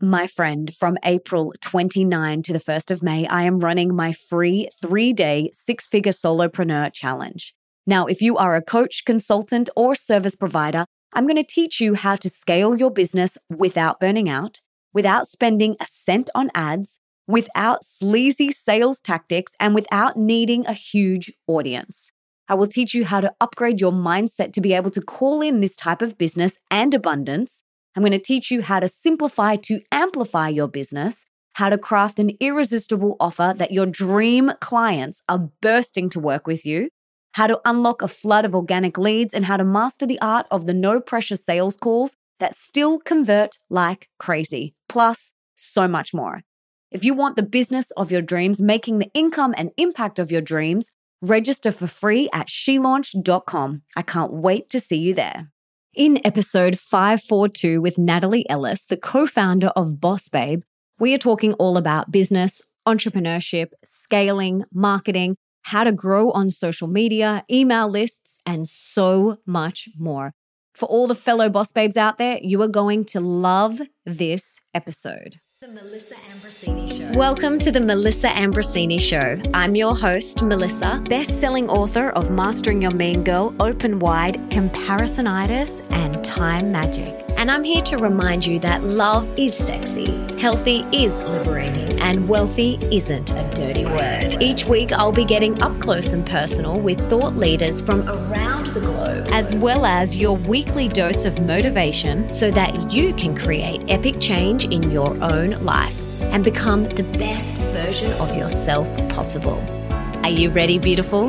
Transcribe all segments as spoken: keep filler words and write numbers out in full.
My friend, from April twenty-ninth to the first of May, I am running my free three-day six-figure solopreneur challenge. Now, if you are a coach, consultant, or service provider, I'm going to teach you how to scale your business without burning out, without spending a cent on ads, without sleazy sales tactics, and without needing a huge audience. I will teach you how to upgrade your mindset to be able to call in this type of business and abundance. I'm going to teach you how to simplify to amplify your business, how to craft an irresistible offer that your dream clients are bursting to work with you, how to unlock a flood of organic leads, and how to master the art of the no-pressure sales calls that still convert like crazy, plus so much more. If you want the business of your dreams, making the income and impact of your dreams, register for free at she launch dot com. I can't wait to see you there. In episode five forty-two with Natalie Ellis, the co-founder of Boss Babe, we are talking all about business, entrepreneurship, scaling, marketing, how to grow on social media, email lists, and so much more. For all the fellow Boss Babes out there, you are going to love this episode. The Melissa Ambrosini Show. Welcome to the Melissa Ambrosini Show. I'm your host, Melissa, best-selling author of Mastering Your Mean Girl, Open Wide, Comparisonitis, and Time Magic. And I'm here to remind you that love is sexy, healthy is liberating, and wealthy isn't a dirty word. Each week, I'll be getting up close and personal with thought leaders from around the globe, as well as your weekly dose of motivation so that you can create epic change in your own life and become the best version of yourself possible. Are you ready, beautiful?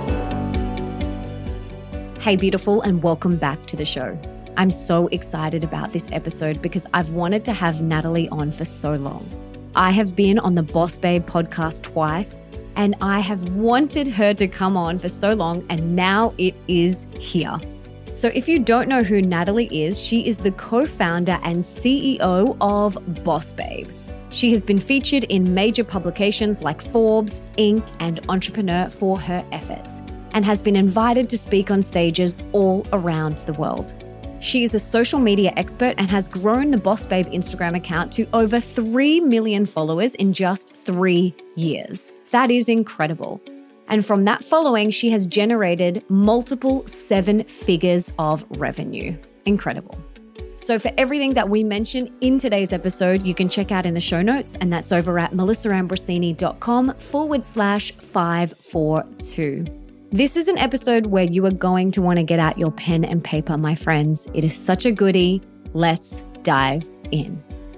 Hey, beautiful, and welcome back to the show. I'm so excited about this episode because I've wanted to have Natalie on for so long. I have been on the Boss Babe podcast twice, and I have wanted her to come on for so long, and now it is here. So if you don't know who Natalie is, she is the co-founder and C E O of Boss Babe. She has been featured in major publications like Forbes, Inc, and Entrepreneur for her efforts, and has been invited to speak on stages all around the world. She is a social media expert and has grown the Boss Babe Instagram account to over three million followers in just three years. That is incredible. And from that following, she has generated multiple seven figures of revenue. Incredible. So for everything that we mention in today's episode, you can check out in the show notes, and that's over at melissaambrosini.com forward slash 542. This is an episode where you are going to want to get out your pen and paper, my friends. It is such a goodie. Let's dive in.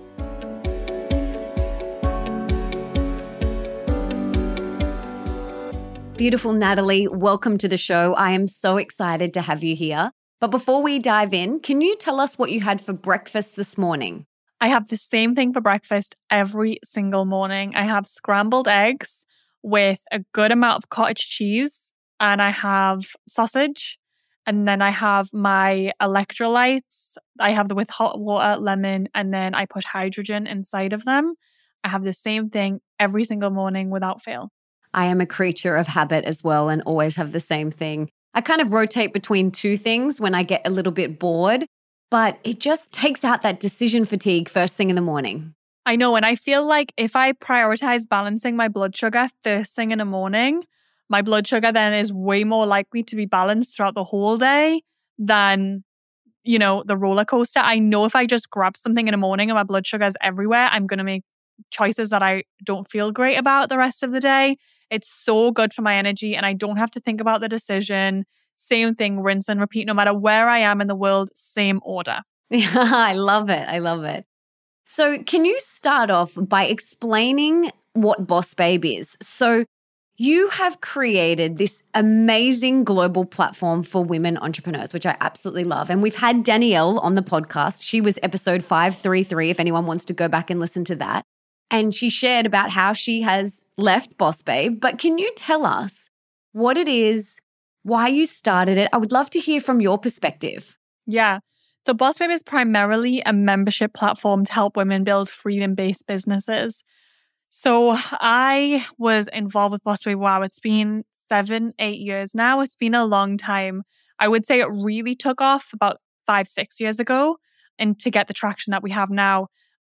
Beautiful Natalie, welcome to the show. I am so excited to have you here. But before we dive in, can you tell us what you had for breakfast this morning? I have the same thing for breakfast every single morning. I have scrambled eggs with a good amount of cottage cheese, and I have sausage, and then I have my electrolytes. I have them with hot water, lemon, and then I put hydrogen inside of them. I have the same thing every single morning without fail. I am a creature of habit as well and always have the same thing. I kind of rotate between two things when I get a little bit bored, but it just takes out that decision fatigue first thing in the morning. I know, and I feel like if I prioritize balancing my blood sugar first thing in the morning, my blood sugar then is way more likely to be balanced throughout the whole day than, you know, the roller coaster. I know if I just grab something in the morning and my blood sugar is everywhere, I'm going to make choices that I don't feel great about the rest of the day. It's so good for my energy, and I don't have to think about the decision. Same thing, rinse and repeat, no matter where I am in the world, same order. Yeah, I love it. I love it. So can you start off by explaining what Boss Babe is? So you have created this amazing global platform for women entrepreneurs, which I absolutely love. And we've had Danielle on the podcast. She was episode five thirty-three, if anyone wants to go back and listen to that. And she shared about how she has left Boss Babe. But can you tell us what it is, why you started it? I would love to hear from your perspective. Yeah. So Boss Babe is primarily a membership platform to help women build freedom-based businesses. So I was involved with Boss Babe, wow, it's been seven, eight years now. It's been a long time. I would say it really took off about five, six years ago, and to get the traction that we have now.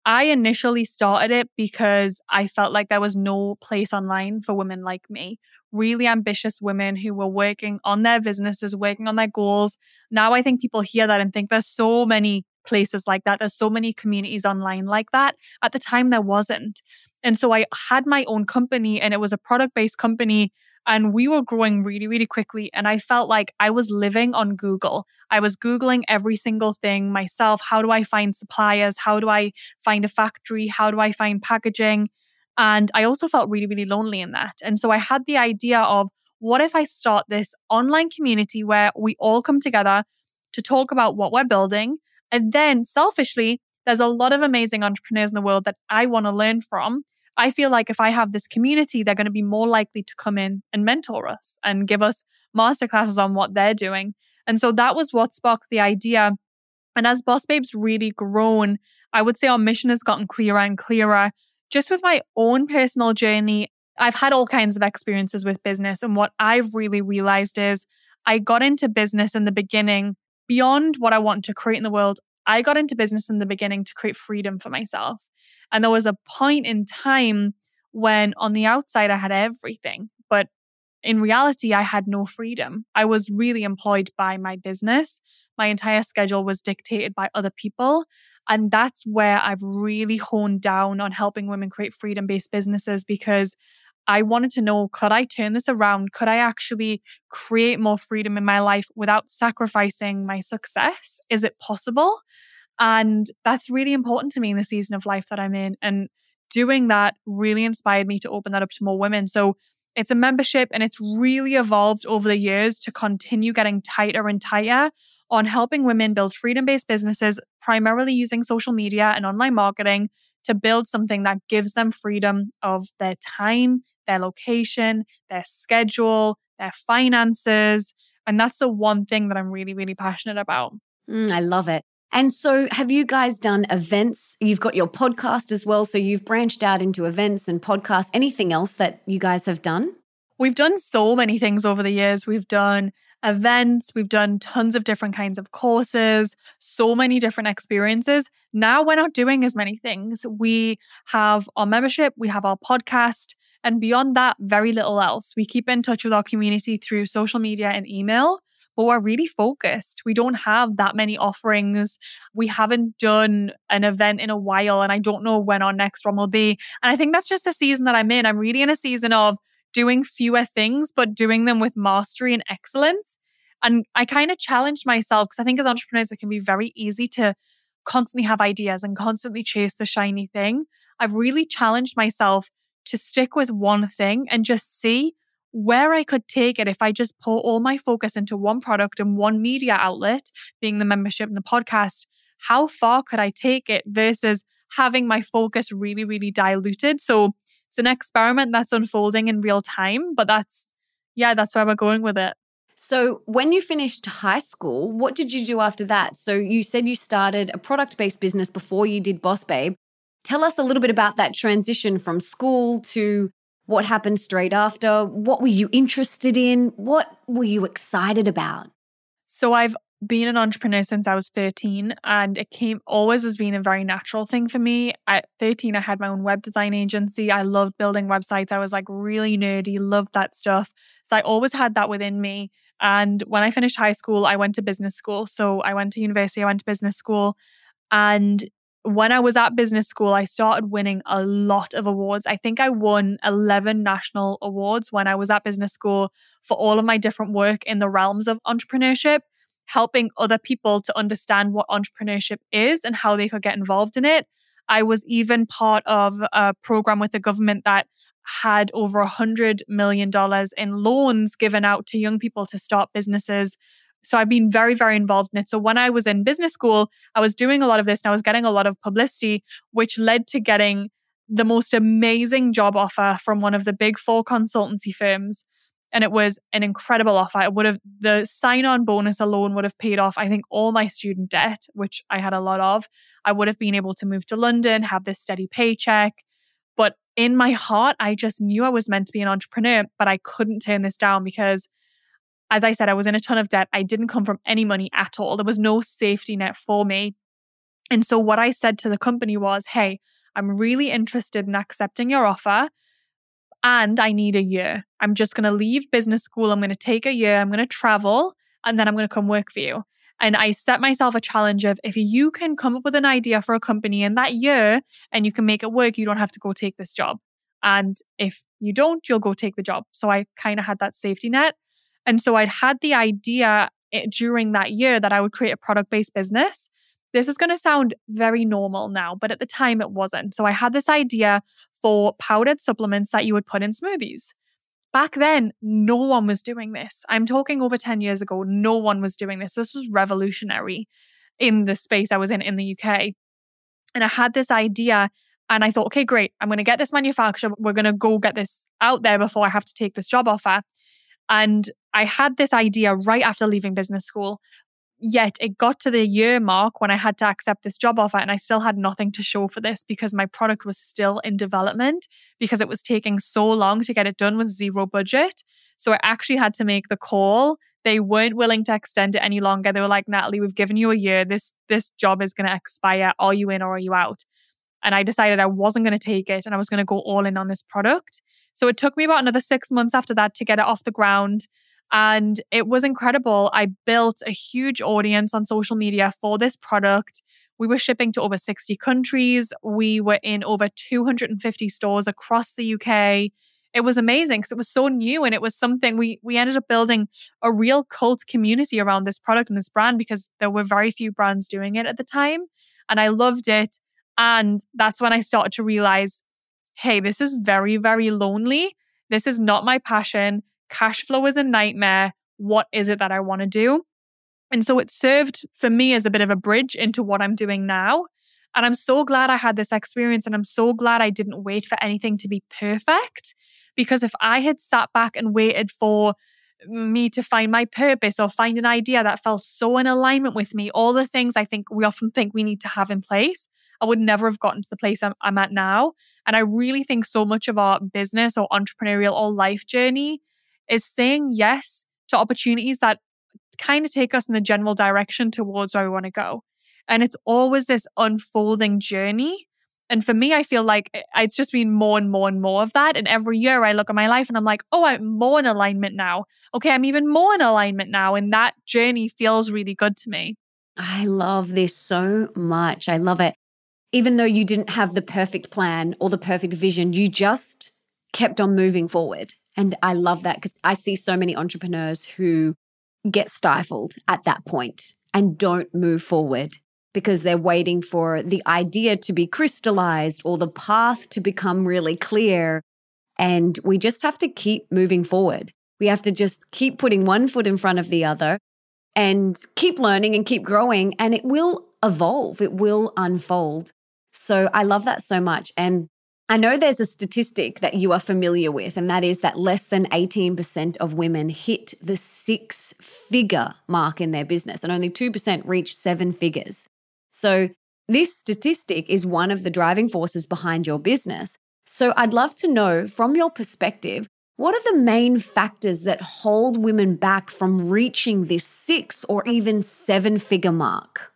I initially started it because I felt like there was no place online for women like me, really ambitious women who were working on their businesses, working on their goals. Now I think people hear that and think there's so many places like that. There's so many communities online like that. At the time, there wasn't. And so I had my own company, and it was a product-based company, and we were growing really, really quickly. And I felt like I was living on Google. I was Googling every single thing myself. How do I find suppliers? How do I find a factory? How do I find packaging? And I also felt really, really lonely in that. And so I had the idea of, what if I start this online community where we all come together to talk about what we're building? And then selfishly, there's a lot of amazing entrepreneurs in the world that I want to learn from. I feel like if I have this community, they're going to be more likely to come in and mentor us and give us masterclasses on what they're doing. And so that was what sparked the idea. And as Boss Babe's really grown, I would say our mission has gotten clearer and clearer. Just with my own personal journey, I've had all kinds of experiences with business. And what I've really realized is I got into business in the beginning beyond what I want to create in the world. I got into business in the beginning to create freedom for myself. And there was a point in time when on the outside I had everything, but in reality, I had no freedom. I was really employed by my business. My entire schedule was dictated by other people. And that's where I've really honed down on helping women create freedom-based businesses, because I wanted to know, could I turn this around? Could I actually create more freedom in my life without sacrificing my success? Is it possible? And that's really important to me in the season of life that I'm in. And doing that really inspired me to open that up to more women. So it's a membership, and it's really evolved over the years to continue getting tighter and tighter on helping women build freedom-based businesses, primarily using social media and online marketing to build something that gives them freedom of their time, their location, their schedule, their finances. And that's the one thing that I'm really, really passionate about. Mm, I love it. And so have you guys done events? You've got your podcast as well. So you've branched out into events and podcasts. Anything else that you guys have done? We've done so many things over the years. We've done events. We've done tons of different kinds of courses, so many different experiences. Now we're not doing as many things. We have our membership, we have our podcast, and beyond that, very little else. We keep in touch with our community through social media and email, but we're really focused. We don't have that many offerings. We haven't done an event in a while, and I don't know when our next one will be. And I think that's just the season that I'm in. I'm really in a season of doing fewer things, but doing them with mastery and excellence. And I kind of challenged myself, because I think as entrepreneurs, it can be very easy to constantly have ideas and constantly chase the shiny thing. I've really challenged myself to stick with one thing and just see where I could take it if I just pour all my focus into one product and one media outlet, being the membership and the podcast. How far could I take it versus having my focus really, really diluted? So it's an experiment that's unfolding in real time, but that's, yeah, that's where we're going with it. So when you finished high school, what did you do after that? So you said you started a product-based business before you did Boss Babe. Tell us a little bit about that transition from school to what happened straight after. What were you interested in? What were you excited about? So I've been an entrepreneur since I was thirteen, and it came always as being a very natural thing for me. At thirteen, I had my own web design agency. I loved building websites. I was like really nerdy, loved that stuff. So I always had that within me. And when I finished high school, I went to business school. So I went to university, I went to business school. And when I was at business school, I started winning a lot of awards. I think I won eleven national awards when I was at business school for all of my different work in the realms of entrepreneurship, helping other people to understand what entrepreneurship is and how they could get involved in it. I was even part of a program with the government that had over one hundred million dollars in loans given out to young people to start businesses. So I've been very, very involved in it. So when I was in business school, I was doing a lot of this and I was getting a lot of publicity, which led to getting the most amazing job offer from one of the big four consultancy firms. And it was an incredible offer. It would have, the sign-on bonus alone would have paid off, I think, all my student debt, which I had a lot of. I would have been able to move to London, have this steady paycheck. But in my heart, I just knew I was meant to be an entrepreneur, but I couldn't turn this down because, as I said, I was in a ton of debt. I didn't come from any money at all. There was no safety net for me. And so what I said to the company was, hey, I'm really interested in accepting your offer and I need a year. I'm just going to leave business school. I'm going to take a year. I'm going to travel and then I'm going to come work for you. And I set myself a challenge of if you can come up with an idea for a company in that year and you can make it work, you don't have to go take this job. And if you don't, you'll go take the job. So I kind of had that safety net. And so I'd had the idea during that year that I would create a product-based business. This is going to sound very normal now, but at the time it wasn't. So I had this idea for powdered supplements that you would put in smoothies. Back then, no one was doing this. I'm talking over ten years ago, no one was doing this. This was revolutionary in the space I was in in the U K. And I had this idea and I thought, okay, great. I'm going to get this manufacturer. We're going to go get this out there before I have to take this job offer. And I had this idea right after leaving business school. Yet it got to the year mark when I had to accept this job offer and I still had nothing to show for this because my product was still in development because it was taking so long to get it done with zero budget. So I actually had to make the call. They weren't willing to extend it any longer. They were like, Natalie, we've given you a year. This, this job is going to expire. Are you in or are you out? And I decided I wasn't going to take it and I was going to go all in on this product. So it took me about another six months after that to get it off the ground. And it was incredible. I built a huge audience on social media for this product. We were shipping to over sixty countries. We were in over two hundred fifty stores across the U K. It was amazing because it was so new and it was something we we ended up building a real cult community around this product and this brand because there were very few brands doing it at the time. And I loved it. And that's when I started to realize, hey, this is very, very lonely. This is not my passion. Cash flow is a nightmare. What is it that I want to do? And so it served for me as a bit of a bridge into what I'm doing now. And I'm so glad I had this experience and I'm so glad I didn't wait for anything to be perfect. Because if I had sat back and waited for me to find my purpose or find an idea that felt so in alignment with me, all the things I think we often think we need to have in place, I would never have gotten to the place I'm, I'm at now. And I really think so much of our business or entrepreneurial or life journey is saying yes to opportunities that kind of take us in the general direction towards where we want to go. And it's always this unfolding journey. And for me, I feel like it's just been more and more and more of that. And every year I look at my life and I'm like, oh, I'm more in alignment now. Okay, I'm even more in alignment now. And that journey feels really good to me. I love this so much. I love it. Even though you didn't have the perfect plan or the perfect vision, you just kept on moving forward. And I love that because I see so many entrepreneurs who get stifled at that point and don't move forward because they're waiting for the idea to be crystallized or the path to become really clear. And we just have to keep moving forward. We have to just keep putting one foot in front of the other and keep learning and keep growing, and it will evolve. It will unfold. So I love that so much. And I know there's a statistic that you are familiar with, and that is that less than eighteen percent of women hit the six-figure mark in their business, and only two percent reach seven figures. So this statistic is one of the driving forces behind your business. So I'd love to know, from your perspective, what are the main factors that hold women back from reaching this six or even seven-figure mark?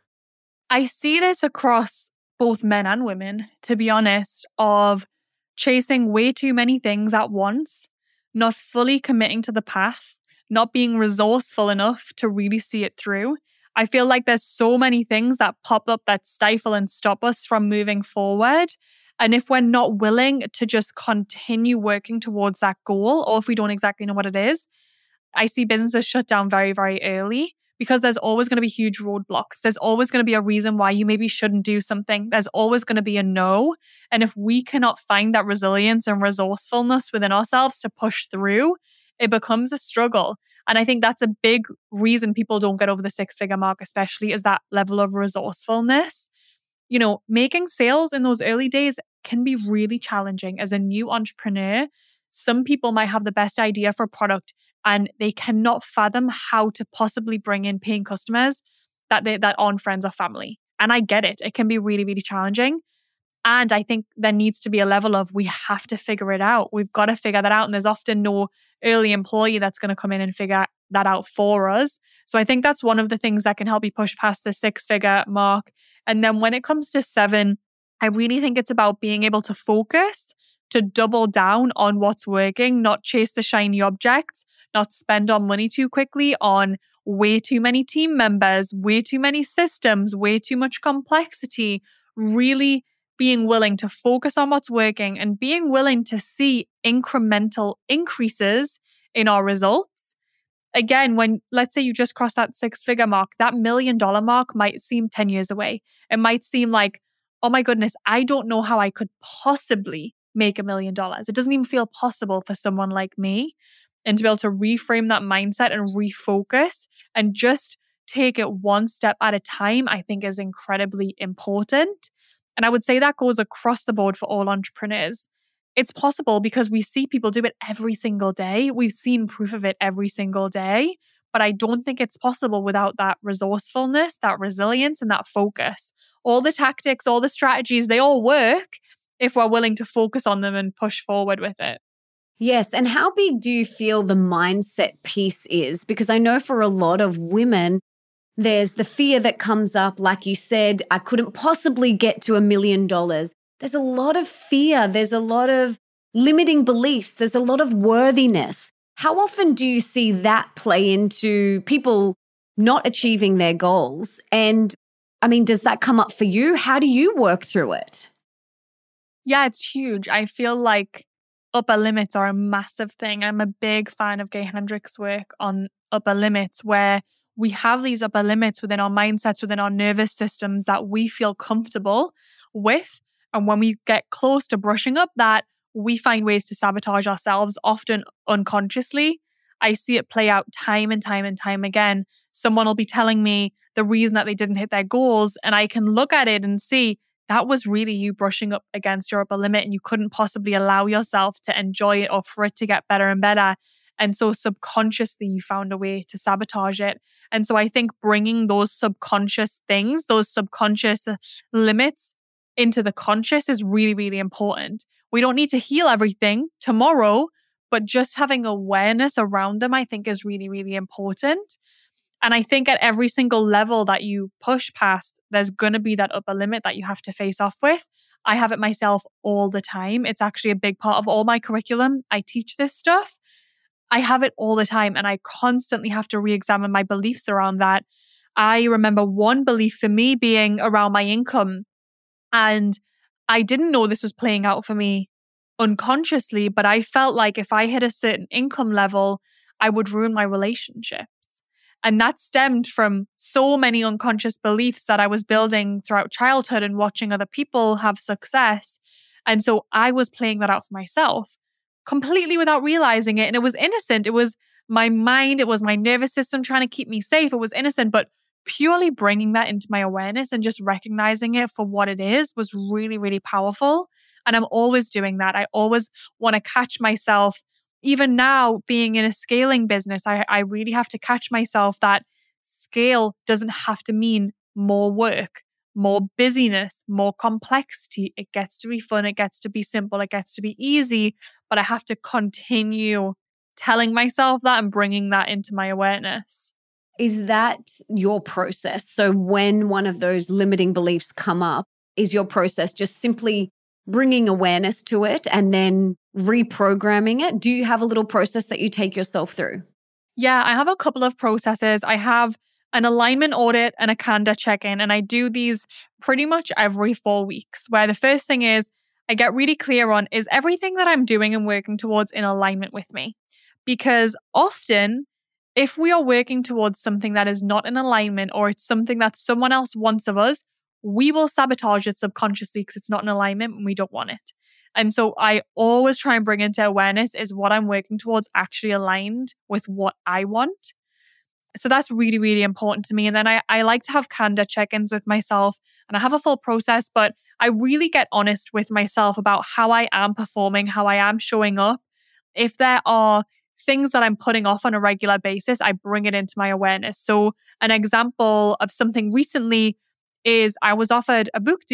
I see this across both men and women, to be honest, of chasing way too many things at once, not fully committing to the path, not being resourceful enough to really see it through. I feel like there's so many things that pop up that stifle and stop us from moving forward. And if we're not willing to just continue working towards that goal, or if we don't exactly know what it is, I see businesses shut down very, very early. Because there's always going to be huge roadblocks. There's always going to be a reason why you maybe shouldn't do something. There's always going to be a no. And if we cannot find that resilience and resourcefulness within ourselves to push through, it becomes a struggle. And I think that's a big reason people don't get over the six-figure mark, especially, is that level of resourcefulness. You know, making sales in those early days can be really challenging as a new entrepreneur. Some people might have the best idea for a product and they cannot fathom how to possibly bring in paying customers that they, that aren't friends or family. And I get it. It can be really, really challenging. And I think there needs to be a level of, we have to figure it out. We've got to figure that out. And there's often no early employee that's going to come in and figure that out for us. So I think that's one of the things that can help you push past the six figure mark. And then when it comes to seven, I really think it's about being able to focus, to double down on what's working, not chase the shiny objects, not spend our money too quickly on way too many team members, way too many systems, way too much complexity. Really being willing to focus on what's working and being willing to see incremental increases in our results. Again, when let's say you just crossed that six figure mark, that million dollar mark might seem ten years away. It might seem like, oh my goodness, I don't know how I could possibly make a million dollars. It doesn't even feel possible for someone like me. And to be able to reframe that mindset and refocus and just take it one step at a time, I think is incredibly important. And I would say that goes across the board for all entrepreneurs. It's possible because we see people do it every single day. We've seen proof of it every single day. But I don't think it's possible without that resourcefulness, that resilience, and that focus. All the tactics, all the strategies, they all work if we're willing to focus on them and push forward with it. Yes. And how big do you feel the mindset piece is? Because I know for a lot of women, there's the fear that comes up. Like you said, I couldn't possibly get to a million dollars. There's a lot of fear. There's a lot of limiting beliefs. There's a lot of worthiness. How often do you see that play into people not achieving their goals? And I mean, does that come up for you? How do you work through it? Yeah, it's huge. I feel like upper limits are a massive thing. I'm a big fan of Gay Hendricks' work on upper limits, where we have these upper limits within our mindsets, within our nervous systems that we feel comfortable with. And when we get close to brushing up that, we find ways to sabotage ourselves, often unconsciously. I see it play out time and time and time again. Someone will be telling me the reason that they didn't hit their goals, and I can look at it and see that was really you brushing up against your upper limit, and you couldn't possibly allow yourself to enjoy it or for it to get better and better. And so subconsciously, you found a way to sabotage it. And so I think bringing those subconscious things, those subconscious limits into the conscious is really, really important. We don't need to heal everything tomorrow, but just having awareness around them, I think, is really, really important. And I think at every single level that you push past, there's going to be that upper limit that you have to face off with. I have it myself all the time. It's actually a big part of all my curriculum. I teach this stuff. I have it all the time, and I constantly have to re-examine my beliefs around that. I remember one belief for me being around my income, and I didn't know this was playing out for me unconsciously, but I felt like if I hit a certain income level, I would ruin my relationships. And that stemmed from so many unconscious beliefs that I was building throughout childhood and watching other people have success. And so I was playing that out for myself completely without realizing it. And it was innocent. It was my mind. It was my nervous system trying to keep me safe. It was innocent, but purely bringing that into my awareness and just recognizing it for what it is was really, really powerful. And I'm always doing that. I always want to catch myself. Even now, being in a scaling business, I, I really have to catch myself that scale doesn't have to mean more work, more busyness, more complexity. It gets to be fun. It gets to be simple. It gets to be easy. But I have to continue telling myself that and bringing that into my awareness. Is that your process? So when one of those limiting beliefs come up, is your process just simply bringing awareness to it and then reprogramming it? Do you have a little process that you take yourself through? Yeah, I have a couple of processes. I have an alignment audit and a Kanda check-in, and I do these pretty much every four weeks, where the first thing is I get really clear on, is everything that I'm doing and working towards in alignment with me? Because often, if we are working towards something that is not in alignment, or it's something that someone else wants of us, we will sabotage it subconsciously because it's not in alignment and we don't want it. And so I always try and bring into awareness, is what I'm working towards actually aligned with what I want? So that's really, really important to me. And then I, I like to have Kanda check-ins with myself, and I have a full process, but I really get honest with myself about how I am performing, how I am showing up. If there are things that I'm putting off on a regular basis, I bring it into my awareness. So an example of something recently is I was offered a book deal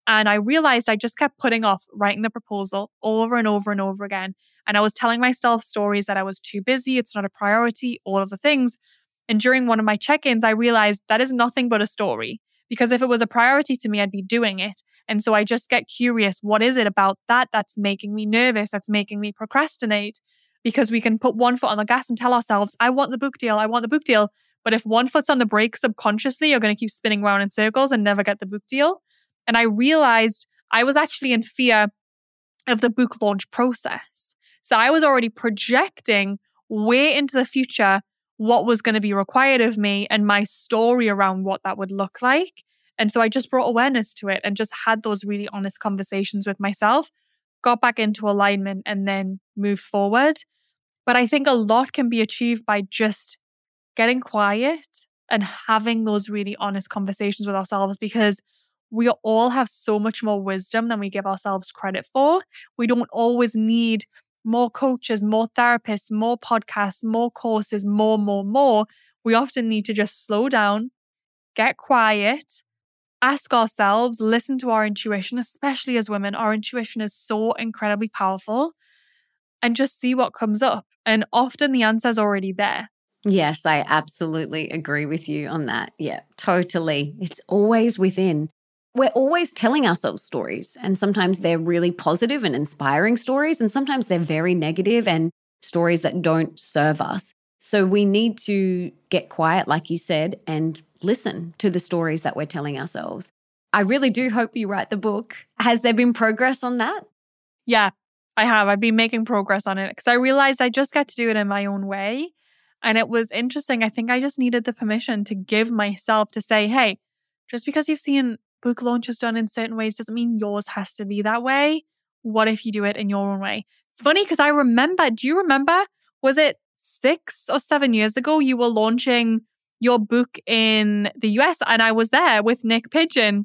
And I realized I just kept putting off writing the proposal over and over and over again. And I was telling myself stories that I was too busy, it's not a priority, all of the things. And during one of my check-ins, I realized that is nothing but a story. Because if it was a priority to me, I'd be doing it. And so I just get curious, what is it about that that's making me nervous, that's making me procrastinate? Because we can put one foot on the gas and tell ourselves, I want the book deal, I want the book deal. But if one foot's on the brake subconsciously, you're going to keep spinning around in circles and never get the book deal. And I realized I was actually in fear of the book launch process. So I was already projecting way into the future what was going to be required of me and my story around what that would look like. And so I just brought awareness to it and just had those really honest conversations with myself, got back into alignment, and then moved forward. But I think a lot can be achieved by just getting quiet and having those really honest conversations with ourselves, because we all have so much more wisdom than we give ourselves credit for. We don't always need more coaches, more therapists, more podcasts, more courses, more, more, more. We often need to just slow down, get quiet, ask ourselves, listen to our intuition, especially as women. Our intuition is so incredibly powerful, and just see what comes up. And often the answer's already there. Yes, I absolutely agree with you on that. Yeah, totally. It's always within. We're always telling ourselves stories, and sometimes they're really positive and inspiring stories, and sometimes they're very negative and stories that don't serve us. So we need to get quiet, like you said, and listen to the stories that we're telling ourselves. I really do hope you write the book. Has there been progress on that? Yeah, I have. I've been making progress on it because I realized I just get to do it in my own way. And it was interesting. I think I just needed the permission to give myself to say, hey, just because you've seen book launches done in certain ways doesn't mean yours has to be that way. What if you do it in your own way? It's funny because I remember, do you remember, was it six or seven years ago, you were launching your book in the U S and I was there with Nick Pigeon.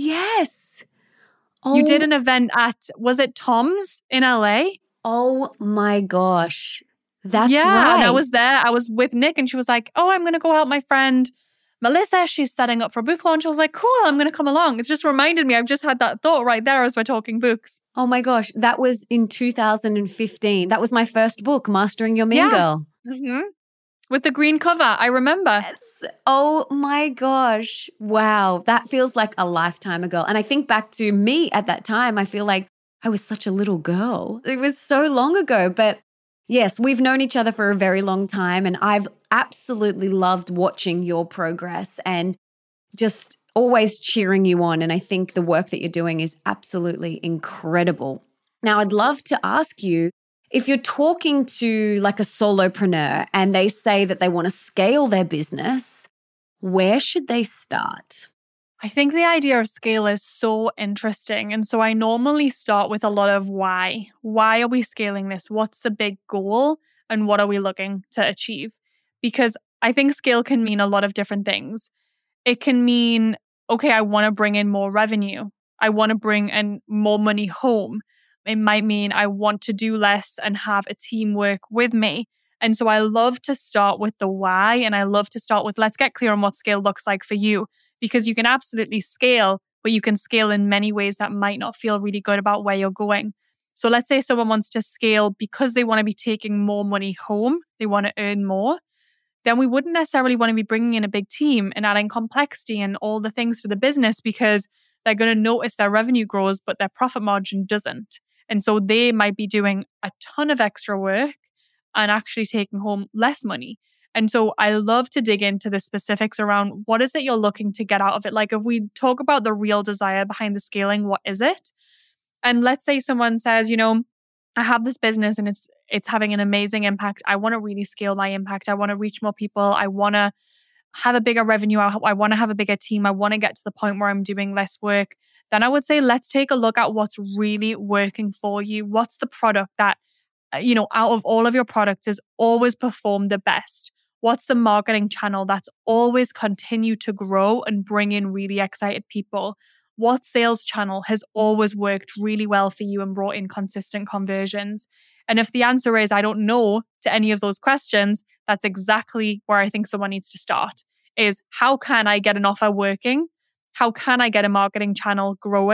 Yes. Oh, you did an event at, was it Tom's in L A? Oh my gosh. That's yeah, right. And I was there. I was with Nick and she was like, oh, I'm going to go help my friend Melissa. She's setting up for a book launch. I was like, cool, I'm going to come along. It just reminded me. I've just had that thought right there as we're talking books. Oh my gosh. That was in two thousand fifteen. That was my first book, Mastering Your Mean yeah. Girl. Mm-hmm. With the green cover. I remember. Yes. Oh my gosh. Wow. That feels like a lifetime ago. And I think back to me at that time, I feel like I was such a little girl. It was so long ago, but yes, we've known each other for a very long time, and I've absolutely loved watching your progress and just always cheering you on. And I think the work that you're doing is absolutely incredible. Now, I'd love to ask you, if you're talking to like a solopreneur and they say that they want to scale their business, where should they start? I think the idea of scale is so interesting. And so I normally start with a lot of why. Why are we scaling this? What's the big goal? And what are we looking to achieve? Because I think scale can mean a lot of different things. It can mean, okay, I want to bring in more revenue. I want to bring in more money home. It might mean I want to do less and have a team work with me. And so I love to start with the why. And I love to start with, let's get clear on what scale looks like for you. Because you can absolutely scale, but you can scale in many ways that might not feel really good about where you're going. So let's say someone wants to scale because they want to be taking more money home, they want to earn more, then we wouldn't necessarily want to be bringing in a big team and adding complexity and all the things to the business, because they're going to notice their revenue grows, but their profit margin doesn't. And so they might be doing a ton of extra work and actually taking home less money. And so I love to dig into the specifics around what is it you're looking to get out of it. Like if we talk about the real desire behind the scaling, what is it? And let's say someone says, you know, I have this business and it's it's having an amazing impact. I want to really scale my impact. I want to reach more people. I want to have a bigger revenue. I, I want to have a bigger team. I want to get to the point where I'm doing less work. Then I would say, let's take a look at what's really working for you. What's the product that, you know, out of all of your products is always performed the best? What's the marketing channel that's always continued to grow and bring in really excited people? What sales channel has always worked really well for you and brought in consistent conversions? And if the answer is, I don't know to any of those questions, that's exactly where I think someone needs to start, is how can I get an offer working? How can I get a marketing channel growing?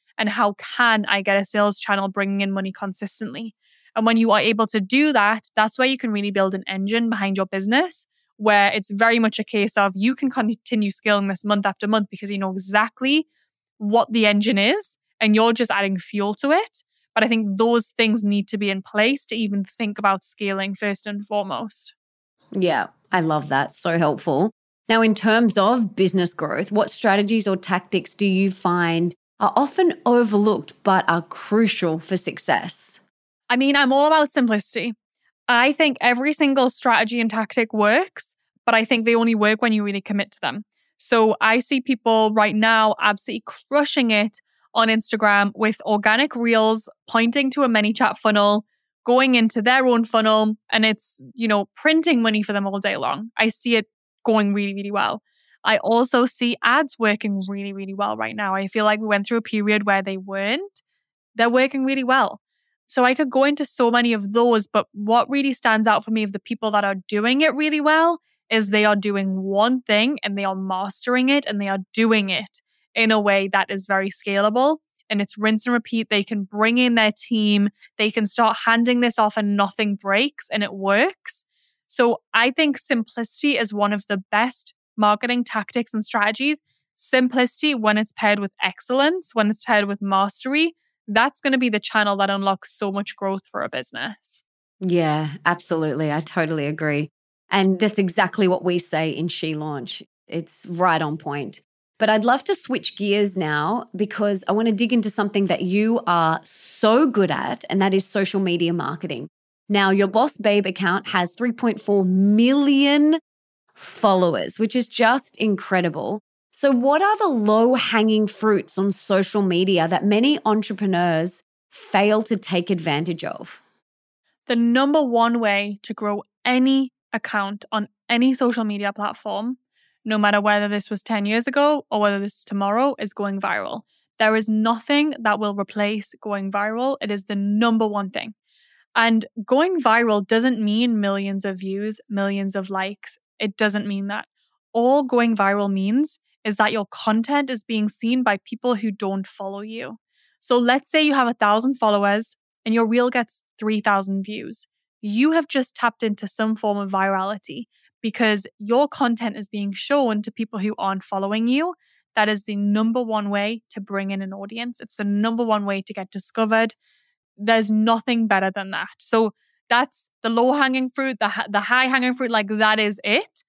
and how can I get a sales channel bringing in money consistently? And when you are able to do that, that's where you can really build an engine behind your business, where it's very much a case of you can continue scaling this month after month because you know exactly what the engine is and you're just adding fuel to it. But I think those things need to be in place to even think about scaling first and foremost. Yeah, I love that. So helpful. Now, in terms of business growth, what strategies or tactics do you find are often overlooked but are crucial for success? I mean, I'm all about simplicity. I think every single strategy and tactic works, but I think they only work when you really commit to them. So I see people right now absolutely crushing it on Instagram with organic reels, pointing to a ManyChat funnel, going into their own funnel, and it's, you know, printing money for them all day long. I see it going really, really well. I also see ads working really, really well right now. I feel like we went through a period where they weren't. They're working really well. So I could go into so many of those, but what really stands out for me of the people that are doing it really well is they are doing one thing and they are mastering it and they are doing it in a way that is very scalable. And it's rinse and repeat. They can bring in their team. They can start handing this off and nothing breaks and it works. So I think simplicity is one of the best marketing tactics and strategies. Simplicity, when it's paired with excellence, when it's paired with mastery, that's going to be the channel that unlocks so much growth for a business. Yeah, absolutely. I totally agree. And that's exactly what we say in She Launch. It's right on point. But I'd love to switch gears now because I want to dig into something that you are so good at, and that is social media marketing. Now, your Boss Babe account has three point four million followers, which is just incredible. So what are the low-hanging fruits on social media that many entrepreneurs fail to take advantage of? The number one way to grow any account on any social media platform, no matter whether this was ten years ago or whether this is tomorrow, is going viral. There is nothing that will replace going viral. It is the number one thing. And going viral doesn't mean millions of views, millions of likes. It doesn't mean that. All going viral means is that your content is being seen by people who don't follow you. So let's say you have a thousand followers and your reel gets three thousand views. You have just tapped into some form of virality because your content is being shown to people who aren't following you. That is the number one way to bring in an audience. It's the number one way to get discovered. There's nothing better than that. So that's the low-hanging fruit, the, the high-hanging fruit, like that is it.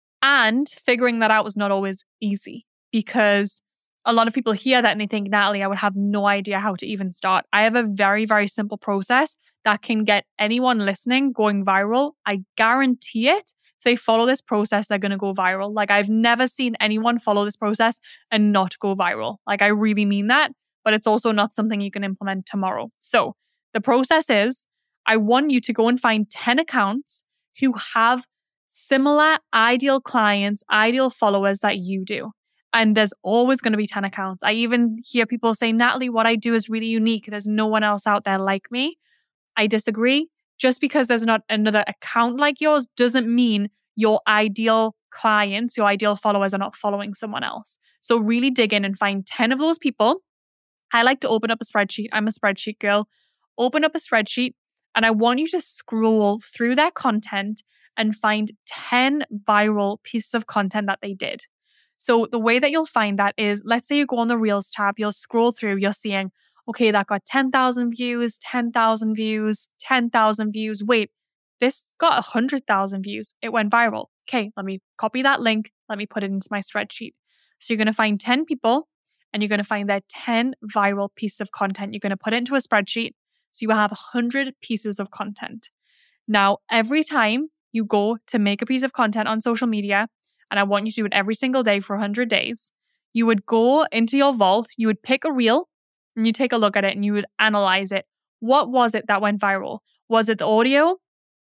And figuring that out was not always easy because a lot of people hear that and they think, Natalie, I would have no idea how to even start. I have a very, very simple process that can get anyone listening going viral. I guarantee it. If they follow this process, they're going to go viral. Like I've never seen anyone follow this process and not go viral. Like I really mean that, but it's also not something you can implement tomorrow. So the process is, I want you to go and find ten accounts who have similar ideal clients, ideal followers that you do. And there's always going to be ten accounts. I even hear people say, Natalie, what I do is really unique. There's no one else out there like me. I disagree. Just because there's not another account like yours doesn't mean your ideal clients, your ideal followers are not following someone else. So really dig in and find ten of those people. I like to open up a spreadsheet. I'm a spreadsheet girl. Open up a spreadsheet and I want you to scroll through their content and find ten viral pieces of content that they did. So the way that you'll find that is, let's say you go on the Reels tab, you'll scroll through, you're seeing, okay, that got ten thousand views, ten thousand views, ten thousand views. Wait, this got one hundred thousand views. It went viral. Okay, let me copy that link. Let me put it into my spreadsheet. So you're going to find ten people and you're going to find their ten viral pieces of content. You're going to put it into a spreadsheet. So you will have one hundred pieces of content. Now, every time you go to make a piece of content on social media, and I want you to do it every single day for one hundred days, you would go into your vault, you would pick a reel, and you take a look at it and you would analyze it. What was it that went viral? Was it the audio?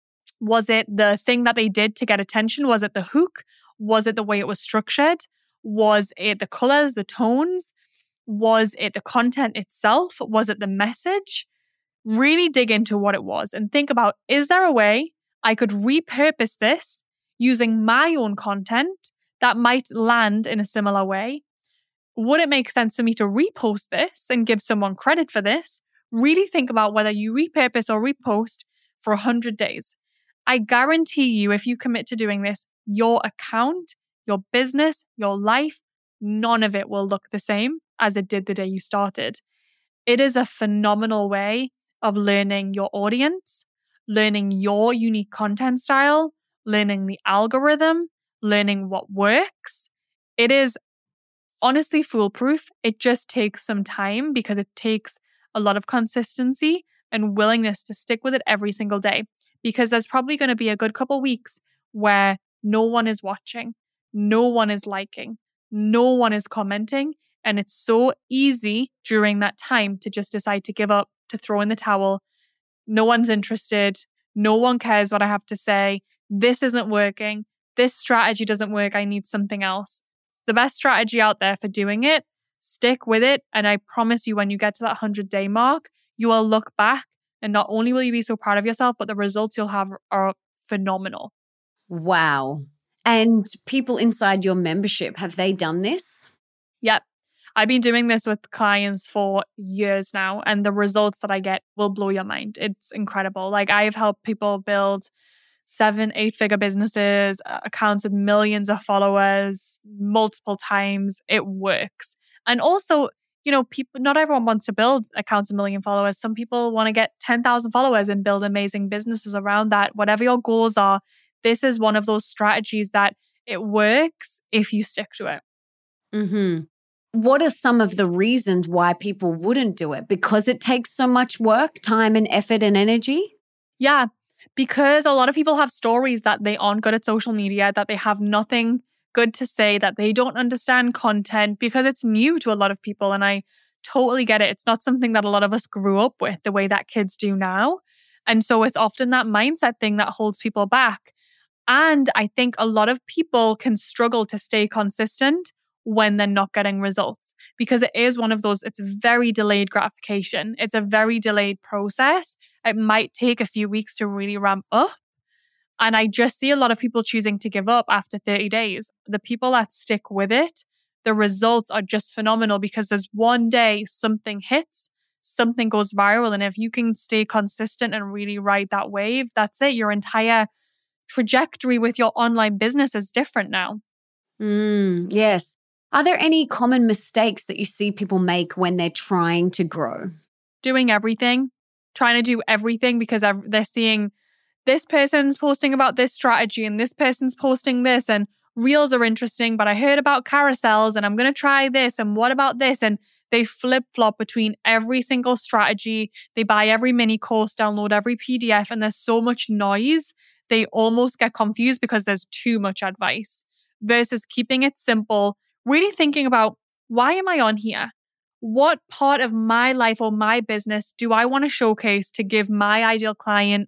Was it the thing that they did to get attention? Was it the hook? Was it the way it was structured? Was it the colors, the tones? Was it the content itself? Was it the message? Really dig into what it was and think about, is there a way I could repurpose this using my own content that might land in a similar way? would it make sense for me to repost this and give someone credit for this? Really think about whether you repurpose or repost for one hundred days. I guarantee you, if you commit to doing this, your account, your business, your life, none of it will look the same as it did the day you started. It is a phenomenal way of learning your audience, learning your unique content style, learning the algorithm, learning what works. It is honestly foolproof. It just takes some time because it takes a lot of consistency and willingness to stick with it every single day. Because there's probably going to be a good couple weeks where no one is watching, no one is liking, no one is commenting. And it's so easy during that time to just decide to give up, to throw in the towel. No one's interested. No one cares what I have to say. This isn't working. This strategy doesn't work. I need something else. It's the best strategy out there for doing it. Stick with it. And I promise you, when you get to that one hundred day mark, you will look back and not only will you be so proud of yourself, but the results you'll have are phenomenal. Wow. And people inside your membership, have they done this? Yep. I've been doing this with clients for years now, and the results that I get will blow your mind. It's incredible. Like, I've helped people build seven, eight figure businesses, accounts with millions of followers multiple times. It works. And also, you know, people, not everyone wants to build accounts with a million followers. Some people want to get ten thousand followers and build amazing businesses around that. Whatever your goals are, this is one of those strategies that it works if you stick to it. Mm-hmm. What are some of the reasons why people wouldn't do it? Because it takes so much work, time and effort and energy? Yeah, because a lot of people have stories that they aren't good at social media, that they have nothing good to say, that they don't understand content because it's new to a lot of people. And I totally get it. It's not something that a lot of us grew up with the way that kids do now. And so it's often that mindset thing that holds people back. And I think a lot of people can struggle to stay consistent when they're not getting results, because it is one of those, it's very delayed gratification. It's a very delayed process. It might take a few weeks to really ramp up. And I just see a lot of people choosing to give up after thirty days. The people that stick with it, the results are just phenomenal because there's one day something hits, something goes viral. And if you can stay consistent and really ride that wave, that's it. Your entire trajectory with your online business is different now. Mm, yes. Are there any common mistakes that you see people make when they're trying to grow? Doing everything, trying to do everything because they're seeing this person's posting about this strategy and this person's posting this, and reels are interesting, but I heard about carousels and I'm going to try this. And what about this? And they flip flop between every single strategy. They buy every mini course, download every P D F, and there's so much noise. They almost get confused because there's too much advice versus keeping it simple. Really thinking about, why am I on here? What part of my life or my business do I want to showcase to give my ideal client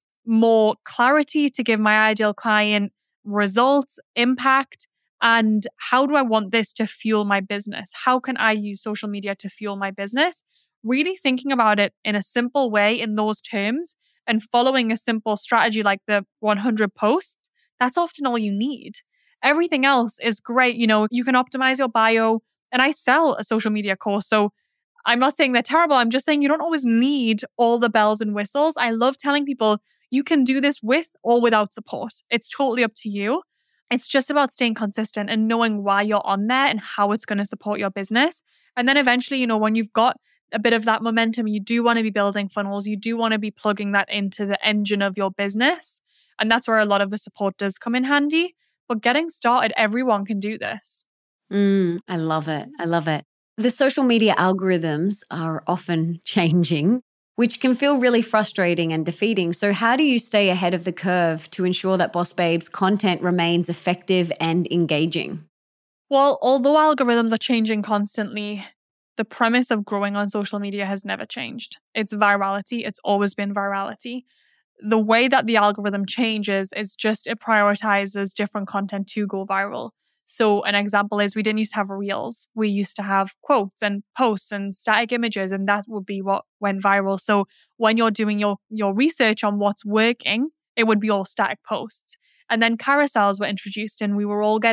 more clarity, to give my ideal client results, impact? And how do I want this to fuel my business? How can I use social media to fuel my business? Really thinking about it in a simple way in those terms and following a simple strategy like the one hundred posts, that's often all you need. Everything else is great. You know, you can optimize your bio, and I sell a social media course. So I'm not saying they're terrible. I'm just saying you don't always need all the bells and whistles. I love telling people you can do this with or without support. It's totally up to you. It's just about staying consistent and knowing why you're on there and how it's going to support your business. And then eventually, you know, when you've got a bit of that momentum, you do want to be building funnels. You do want to be plugging that into the engine of your business. And that's where a lot of the support does come in handy. But getting started, everyone can do this. Mm, I love it. I love it. The social media algorithms are often changing, which can feel really frustrating and defeating. So how do you stay ahead of the curve to ensure that Boss Babe's content remains effective and engaging? Well, although algorithms are changing constantly, the premise of growing on social media has never changed. It's virality. It's always been virality. The way that the algorithm changes is just it prioritizes different content to go viral. So an example is we didn't used to have reels. We used to have quotes and posts and static images, and that would be what went viral. So when you're doing your, your research on what's working, it would be all static posts. And then carousels were introduced, and we were all getting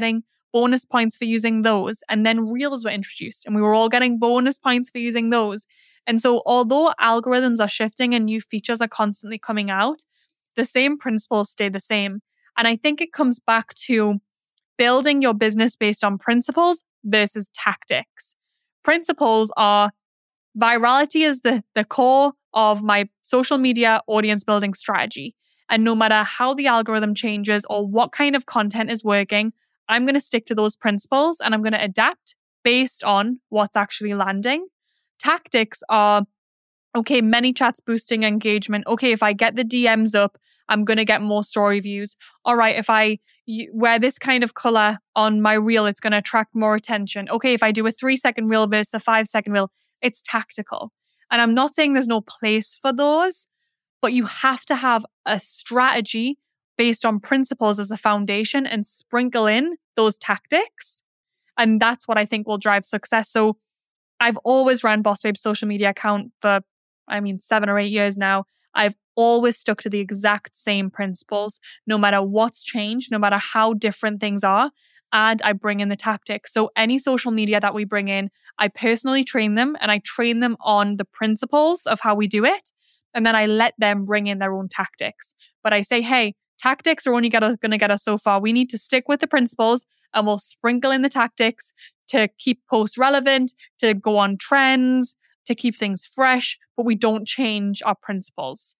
bonus points for using those. And then Reels were introduced and we were all getting bonus points for using those. And so although algorithms are shifting and new features are constantly coming out, the same principles stay the same. And I think it comes back to building your business based on principles versus tactics. Principles are virality is the, the core of my social media audience building strategy. And no matter how the algorithm changes or what kind of content is working, I'm going to stick to those principles and I'm going to adapt based on what's actually landing. Tactics are, okay, ManyChat's boosting engagement. Okay, if I get the D Ms up, I'm going to get more story views. All right, if I wear this kind of color on my reel, it's going to attract more attention. Okay, if I do a three second reel versus a five second reel, it's tactical. And I'm not saying there's no place for those, but you have to have a strategy based on principles as a foundation and sprinkle in those tactics. And that's what I think will drive success. So I've always ran Boss Babe's social media account for, I mean, seven or eight years now. I've always stuck to the exact same principles, no matter what's changed, no matter how different things are. And I bring in the tactics. So any social media that we bring in, I personally train them and I train them on the principles of how we do it. And then I let them bring in their own tactics. But I say, hey, tactics are only going to get us so far. We need to stick with the principles and we'll sprinkle in the tactics to keep posts relevant, to go on trends, to keep things fresh, but we don't change our principles.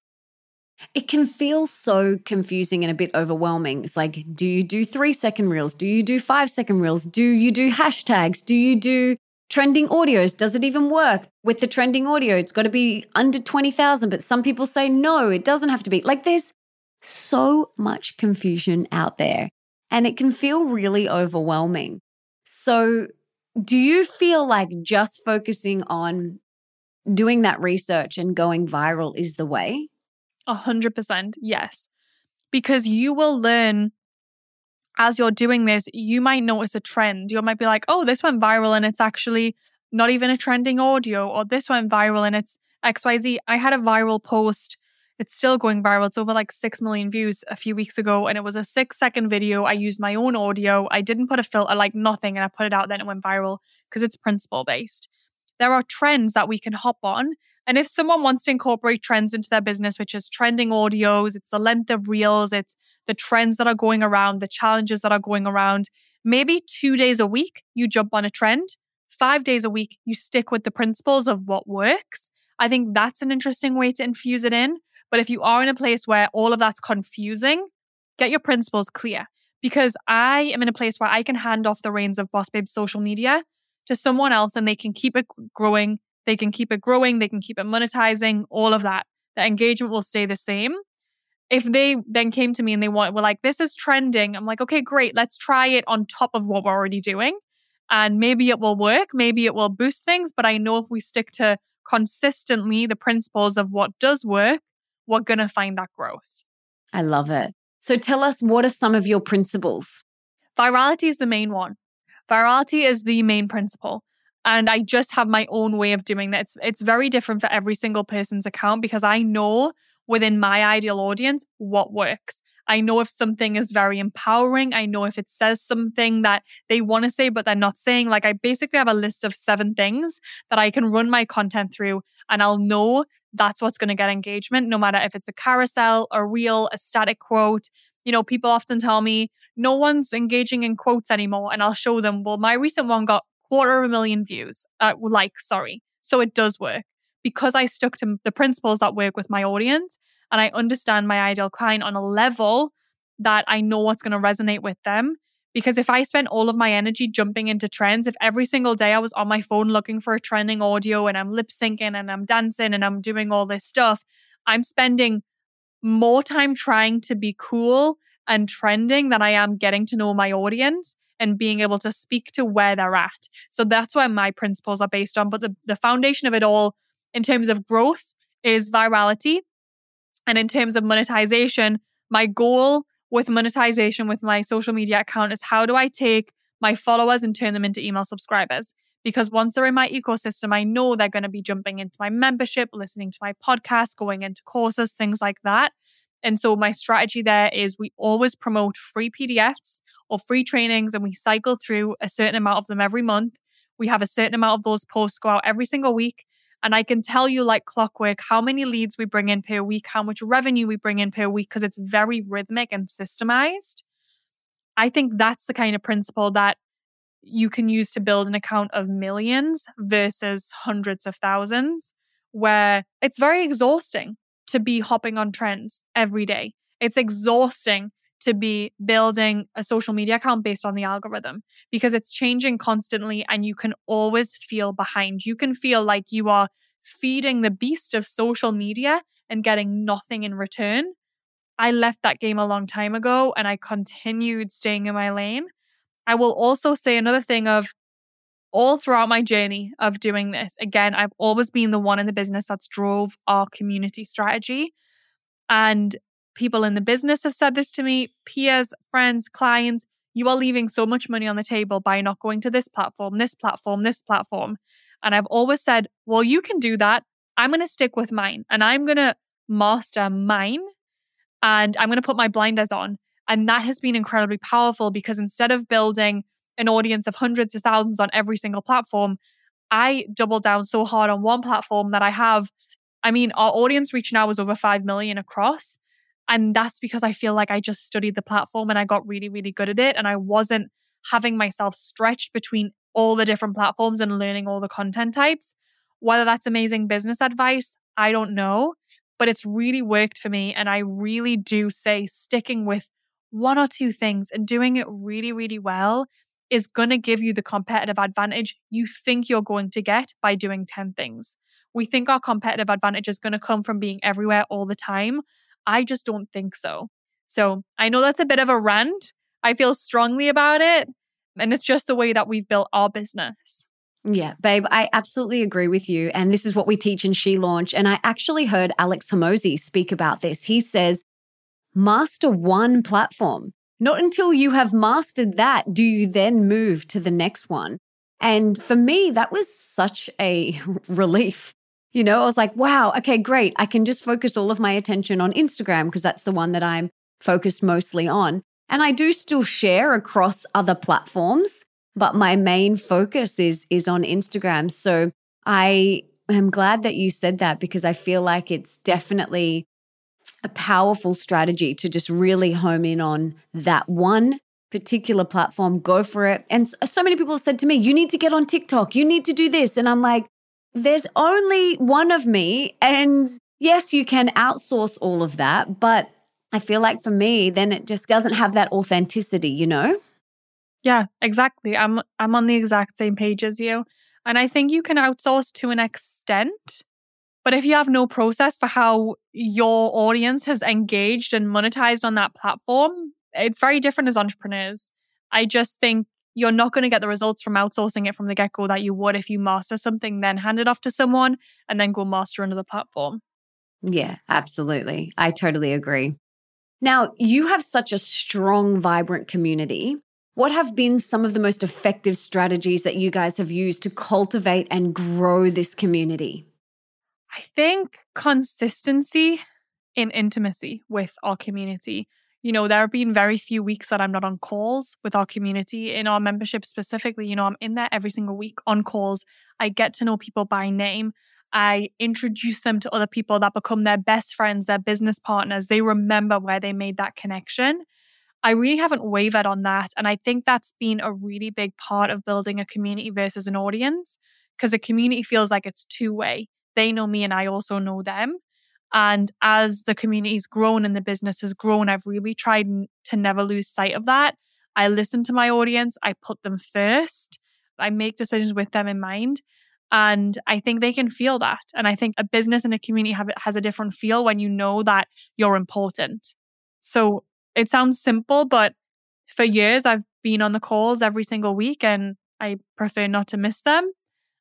It can feel so confusing and a bit overwhelming. It's like, do you do three second reels? Do you do five second reels? Do you do hashtags? Do you do trending audios? Does it even work with the trending audio? It's got to be under twenty thousand, but some people say, no, it doesn't have to be. Like there's so much confusion out there and it can feel really overwhelming. So do you feel like just focusing on doing that research and going viral is the way? A hundred percent, yes. Because you will learn as you're doing this, you might notice a trend. You might be like, oh, this went viral and it's actually not even a trending audio, or this went viral and it's X Y Z. I had a viral post. It's still going viral. It's over like six million views a few weeks ago. And it was a six second video. I used my own audio. I didn't put a filter, like nothing. And I put it out, then it went viral because it's principle based. There are trends that we can hop on. And if someone wants to incorporate trends into their business, which is trending audios, it's the length of reels, it's the trends that are going around, the challenges that are going around, maybe two days a week, you jump on a trend. Five days a week, you stick with the principles of what works. I think that's an interesting way to infuse it in. But if you are in a place where all of that's confusing, get your principles clear. Because I am in a place where I can hand off the reins of Boss Babe's social media to someone else and they can keep it growing. They can keep it growing. They can keep it monetizing, all of that. The engagement will stay the same. If they then came to me and they want, were like, this is trending. I'm like, okay, great. Let's try it on top of what we're already doing. And maybe it will work. Maybe it will boost things. But I know if we stick to consistently the principles of what does work, we're going to find that growth. I love it. So tell us, what are some of your principles? Virality is the main one. Virality is the main principle. And I just have my own way of doing that. It's, it's very different for every single person's account because I know within my ideal audience what works. I know if something is very empowering. I know if it says something that they want to say, but they're not saying. Like I basically have a list of seven things that I can run my content through and I'll know that's what's going to get engagement, no matter if it's a carousel, a reel, a static quote. You know, people often tell me no one's engaging in quotes anymore. And I'll show them, well, my recent one got quarter of a million views, uh, like, sorry. So it does work because I stuck to the principles that work with my audience and I understand my ideal client on a level that I know what's going to resonate with them. Because if I spent all of my energy jumping into trends, if every single day I was on my phone looking for a trending audio and I'm lip syncing and I'm dancing and I'm doing all this stuff, I'm spending more time trying to be cool and trending than I am getting to know my audience and being able to speak to where they're at. So that's where my principles are based on. But the, the foundation of it all in terms of growth is virality. And in terms of monetization, my goal with monetization with my social media account is how do I take my followers and turn them into email subscribers? Because once they're in my ecosystem, I know they're going to be jumping into my membership, listening to my podcast, going into courses, things like that. And so my strategy there is we always promote free P D Fs or free trainings, and we cycle through a certain amount of them every month. We have a certain amount of those posts go out every single week. And I can tell you like clockwork how many leads we bring in per week, how much revenue we bring in per week, because it's very rhythmic and systemized. I think that's the kind of principle that you can use to build an account of millions versus hundreds of thousands, where it's very exhausting to be hopping on trends every day. It's exhausting to be building a social media account based on the algorithm because it's changing constantly and you can always feel behind. You can feel like you are feeding the beast of social media and getting nothing in return. I left that game a long time ago and I continued staying in my lane. I will also say another thing of all throughout my journey of doing this, again, I've always been the one in the business that's drove our community strategy. And people in the business have said this to me, peers, friends, clients, you are leaving so much money on the table by not going to this platform, this platform, this platform. And I've always said, well, you can do that. I'm going to stick with mine and I'm going to master mine and I'm going to put my blinders on. And that has been incredibly powerful because instead of building an audience of hundreds of thousands on every single platform, I doubled down so hard on one platform that I have, I mean, our audience reach now is over five million across. And that's because I feel like I just studied the platform and I got really, really good at it. And I wasn't having myself stretched between all the different platforms and learning all the content types. Whether that's amazing business advice, I don't know, but it's really worked for me. And I really do say sticking with one or two things and doing it really, really well is going to give you the competitive advantage you think you're going to get by doing ten things. We think our competitive advantage is going to come from being everywhere all the time. I just don't think so. So I know that's a bit of a rant. I feel strongly about it. And it's just the way that we've built our business. Yeah, babe, I absolutely agree with you. And this is what we teach in She Launch. And I actually heard Alex Hormozi speak about this. He says, master one platform. Not until you have mastered that do you then move to the next one. And for me, that was such a relief. You know, I was like, wow, okay, great. I can just focus all of my attention on Instagram because that's the one that I'm focused mostly on. And I do still share across other platforms, but my main focus is, is on Instagram. So I am glad that you said that because I feel like it's definitely a powerful strategy to just really home in on that one particular platform, go for it. And so many people said to me, you need to get on TikTok, you need to do this. And I'm like, there's only one of me. And yes, you can outsource all of that. But I feel like for me, then it just doesn't have that authenticity, you know? Yeah, exactly. I'm I'm on the exact same page as you. And I think you can outsource to an extent. But if you have no process for how your audience has engaged and monetized on that platform, it's very different as entrepreneurs. I just think you're not going to get the results from outsourcing it from the get-go that you would if you master something, then hand it off to someone and then go master another platform. Yeah, absolutely. I totally agree. Now, you have such a strong, vibrant community. What have been some of the most effective strategies that you guys have used to cultivate and grow this community? I think consistency in intimacy with our community. You know, there have been very few weeks that I'm not on calls with our community. In our membership specifically, you know, I'm in there every single week on calls. I get to know people by name. I introduce them to other people that become their best friends, their business partners. They remember where they made that connection. I really haven't wavered on that. And I think that's been a really big part of building a community versus an audience, because a community feels like it's two-way. They know me and I also know them. And as the community's grown and the business has grown, I've really tried to never lose sight of that. I listen to my audience. I put them first. I make decisions with them in mind. And I think they can feel that. And I think a business and a community have, has a different feel when you know that you're important. So it sounds simple, but for years I've been on the calls every single week and I prefer not to miss them.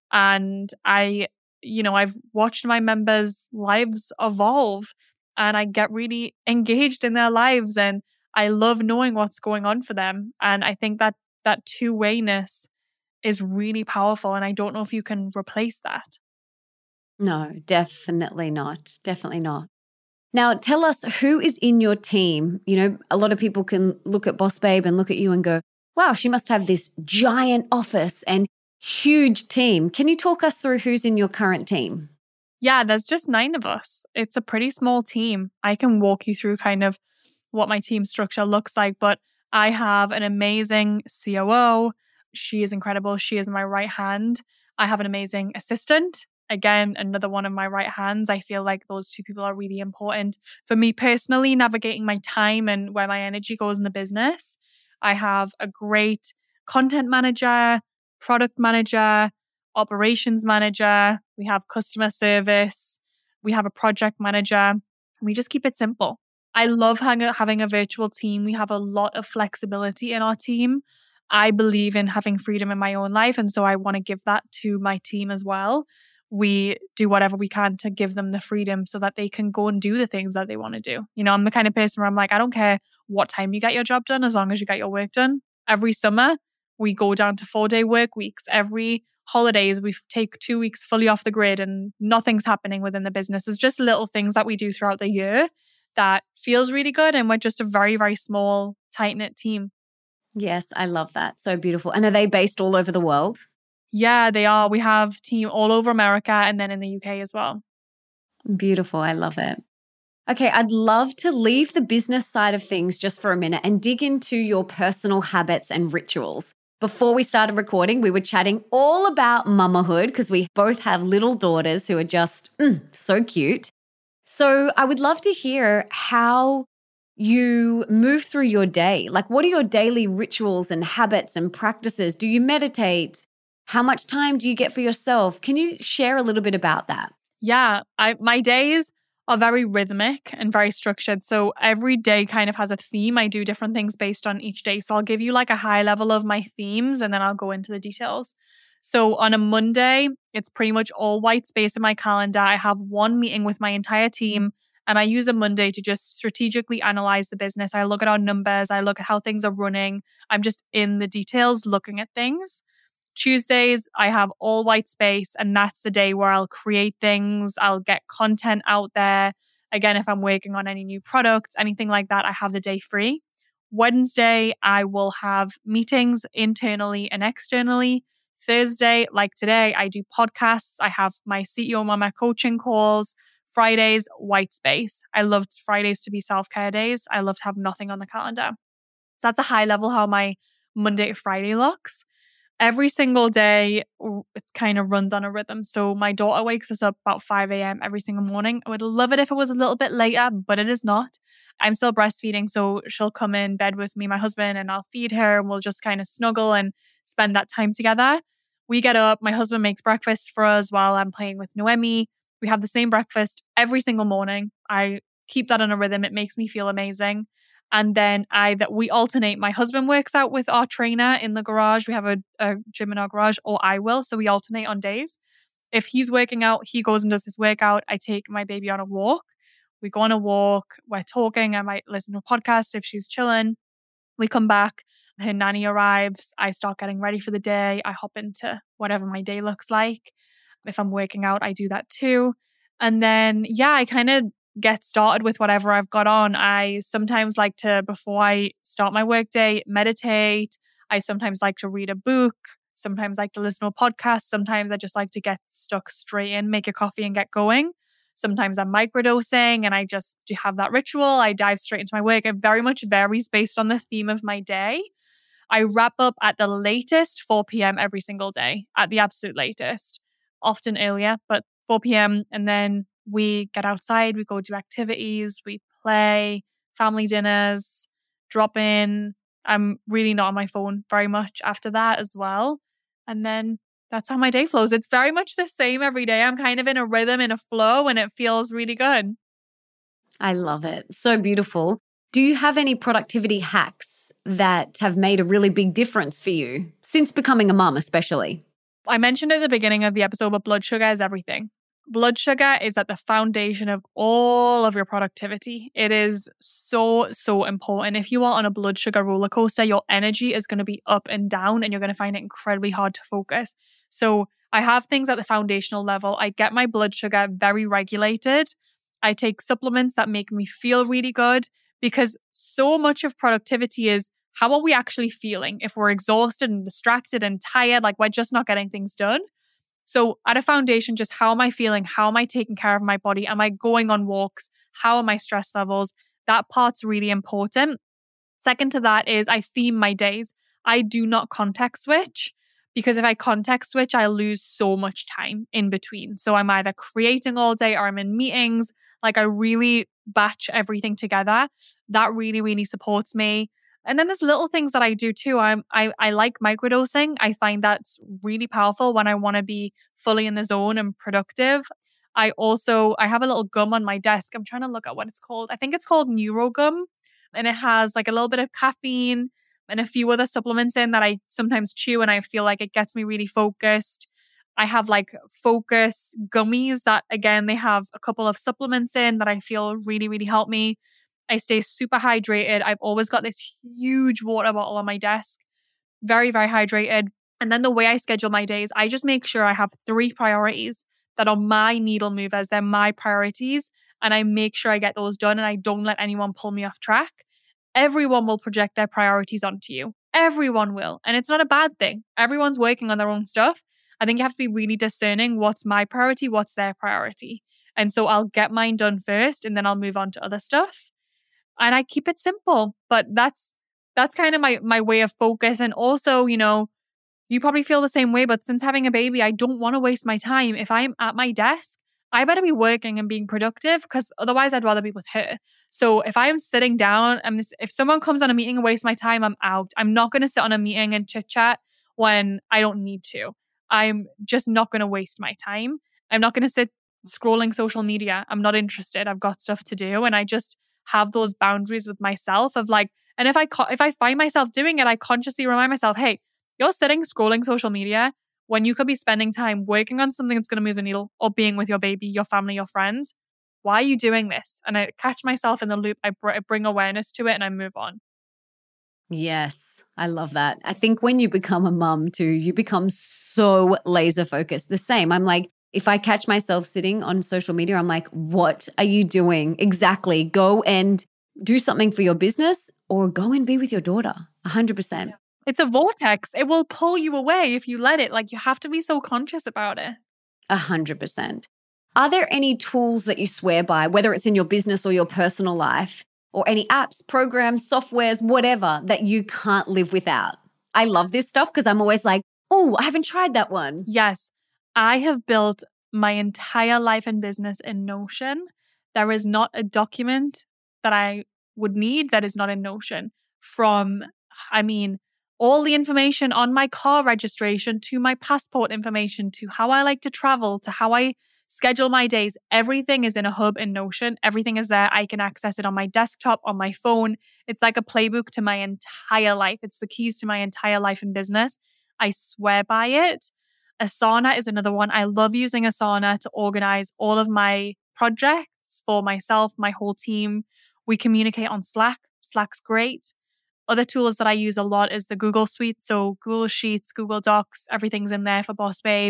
And I You know, I've watched my members' lives evolve and I get really engaged in their lives and I love knowing what's going on for them. And I think that that two-wayness is really powerful. And I don't know if you can replace that. No, definitely not. Definitely not. Now, tell us who is in your team. You know, a lot of people can look at Boss Babe and look at you and go, wow, she must have this giant office and huge team. Can you talk us through who's in your current team? Yeah, there's just nine of us. It's a pretty small team. I can walk you through kind of what my team structure looks like, but I have an amazing C O O. She is incredible. She is my right hand. I have an amazing assistant. Again, another one of my right hands. I feel like those two people are really important for me personally, navigating my time and where my energy goes in the business. I have a great content manager, product manager, operations manager. We have customer service. We have a project manager. We just keep it simple. I love hang- having a virtual team. We have a lot of flexibility in our team. I believe in having freedom in my own life. And so I want to give that to my team as well. We do whatever we can to give them the freedom so that they can go and do the things that they want to do. You know, I'm the kind of person where I'm like, I don't care what time you get your job done, as long as you get your work done. Every summer, we go down to four day work weeks. Every holidays, we take two weeks fully off the grid and nothing's happening within the business. It's just little things that we do throughout the year that feels really good. And we're just a very, very small, tight-knit team. Yes, I love that. So beautiful. And are they based all over the world? Yeah, they are. We have team all over America and then in the U K as well. Beautiful. I love it. Okay, I'd love to leave the business side of things just for a minute and dig into your personal habits and rituals. Before we started recording, we were chatting all about mamahood because we both have little daughters who are just mm, so cute. So I would love to hear how you move through your day. Like, what are your daily rituals and habits and practices? Do you meditate? How much time do you get for yourself? Can you share a little bit about that? Yeah, I my days are very rhythmic and very structured. So every day kind of has a theme. I do different things based on each day. So I'll give you like a high level of my themes and then I'll go into the details. So on a Monday, it's pretty much all white space in my calendar. I have one meeting with my entire team and I use a Monday to just strategically analyze the business. I look at our numbers. I look at how things are running. I'm just in the details looking at things. Tuesdays, I have all white space, and that's the day where I'll create things. I'll get content out there. Again, if I'm working on any new products, anything like that, I have the day free. Wednesday, I will have meetings internally and externally. Thursday, like today, I do podcasts. I have my C E O Mama coaching calls. Fridays, white space. I loved Fridays to be self-care days. I love to have nothing on the calendar. So that's a high level how my Monday to Friday looks. Every single day, it kind of runs on a rhythm. So my daughter wakes us up about five a.m. every single morning. I would love it if it was a little bit later, but it is not. I'm still breastfeeding, so she'll come in bed with me, my husband, and I'll feed her and we'll just kind of snuggle and spend that time together. We get up, my husband makes breakfast for us while I'm playing with Noemi. We have the same breakfast every single morning. I keep that on a rhythm. It makes me feel amazing. And then I that we alternate. My husband works out with our trainer in the garage. We have a, a gym in our garage, or I will. So we alternate on days. If he's working out, he goes and does his workout. I take my baby on a walk. We go on a walk. We're talking. I might listen to a podcast if she's chilling. We come back. Her nanny arrives. I start getting ready for the day. I hop into whatever my day looks like. If I'm working out, I do that too. And then, yeah, I kind of get started with whatever I've got on. I sometimes like to, before I start my workday, meditate. I sometimes like to read a book. Sometimes like to listen to a podcast. Sometimes I just like to get stuck straight in, make a coffee and get going. Sometimes I'm microdosing and I just do have that ritual. I dive straight into my work. It very much varies based on the theme of my day. I wrap up at the latest four p.m. every single day, at the absolute latest, often earlier, but four p.m. And then we get outside, we go do activities, we play, family dinners, drop in. I'm really not on my phone very much after that as well. And then that's how my day flows. It's very much the same every day. I'm kind of in a rhythm, in a flow, and it feels really good. I love it. So beautiful. Do you have any productivity hacks that have made a really big difference for you since becoming a mom, especially? I mentioned at the beginning of the episode, but blood sugar is everything. Blood sugar is at the foundation of all of your productivity. It is so, so important. If you are on a blood sugar roller coaster, your energy is going to be up and down and you're going to find it incredibly hard to focus. So I have things at the foundational level. I get my blood sugar very regulated. I take supplements that make me feel really good, because so much of productivity is how are we actually feeling? If we're exhausted and distracted and tired, like we're just not getting things done. So at a foundation, just how am I feeling? How am I taking care of my body? Am I going on walks? How are my stress levels? That part's really important. Second to that is I theme my days. I do not context switch, because if I context switch, I lose so much time in between. So I'm either creating all day or I'm in meetings. Like I really batch everything together. That really, really supports me. And then there's little things that I do too. I'm, I I like microdosing. I find that's really powerful when I want to be fully in the zone and productive. I also, I have a little gum on my desk. I'm trying to look at what it's called. I think it's called NeuroGum. And it has like a little bit of caffeine and a few other supplements in that I sometimes chew, and I feel like it gets me really focused. I have like focus gummies that, again, they have a couple of supplements in that I feel really, really help me. I stay super hydrated. I've always got this huge water bottle on my desk, very, very hydrated. And then the way I schedule my days, I just make sure I have three priorities that are my needle movers. They're my priorities. And I make sure I get those done, and I don't let anyone pull me off track. Everyone will project their priorities onto you. Everyone will. And it's not a bad thing. Everyone's working on their own stuff. I think you have to be really discerning what's my priority, what's their priority. And so I'll get mine done first, and then I'll move on to other stuff. And I keep it simple, but that's that's kind of my my way of focus. And also, you know, you probably feel the same way, but since having a baby, I don't want to waste my time. If I'm at my desk, I better be working and being productive, because otherwise I'd rather be with her. So if I'm sitting down and this, if someone comes on a meeting and wastes my time, I'm out. I'm not going to sit on a meeting and chit chat when I don't need to. I'm just not going to waste my time. I'm not going to sit scrolling social media. I'm not interested. I've got stuff to do. And I just have those boundaries with myself of like, and if I, co- if I find myself doing it, I consciously remind myself, hey, you're sitting scrolling social media when you could be spending time working on something that's going to move the needle, or being with your baby, your family, your friends. Why are you doing this? And I catch myself in the loop. I, br- I bring awareness to it, and I move on. Yes, I love that. I think when you become a mum too, you become so laser focused. The same. I'm like, if I catch myself sitting on social media, I'm like, what are you doing? Exactly. Go and do something for your business, or go and be with your daughter. one hundred percent. It's a vortex. It will pull you away if you let it. Like, you have to be so conscious about it. A hundred percent. Are there any tools that you swear by, whether it's in your business or your personal life, or any apps, programs, softwares, whatever, that you can't live without? I love this stuff because I'm always like, oh, I haven't tried that one. Yes. I have built my entire life and business in Notion. There is not a document that I would need that is not in Notion. From, I mean, all the information on my car registration, to my passport information, to how I like to travel, to how I schedule my days. Everything is in a hub in Notion. Everything is there. I can access it on my desktop, on my phone. It's like a playbook to my entire life. It's the keys to my entire life and business. I swear by it. Asana is another one. I love using Asana to organize all of my projects for myself, my whole team. We communicate on Slack. Slack's great. Other tools that I use a lot is the Google Suite. So Google Sheets, Google Docs, everything's in there for Boss Babe.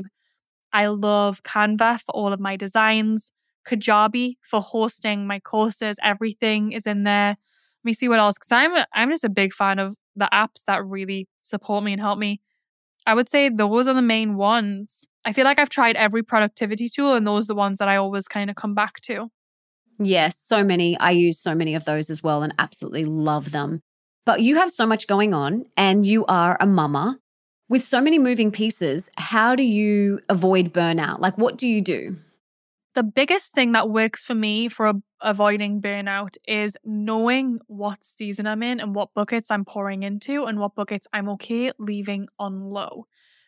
I love Canva for all of my designs. Kajabi for hosting my courses. Everything is in there. Let me see what else, because I'm, I'm just a big fan of the apps that really support me and help me. I would say those are the main ones. I feel like I've tried every productivity tool, and those are the ones that I always kind of come back to. Yes, so many. I use so many of those as well and absolutely love them. But you have so much going on, and you are a mama. With so many moving pieces, how do you avoid burnout? Like, what do you do? The biggest thing that works for me for avoiding burnout is knowing what season I'm in and what buckets I'm pouring into and what buckets I'm okay leaving on low.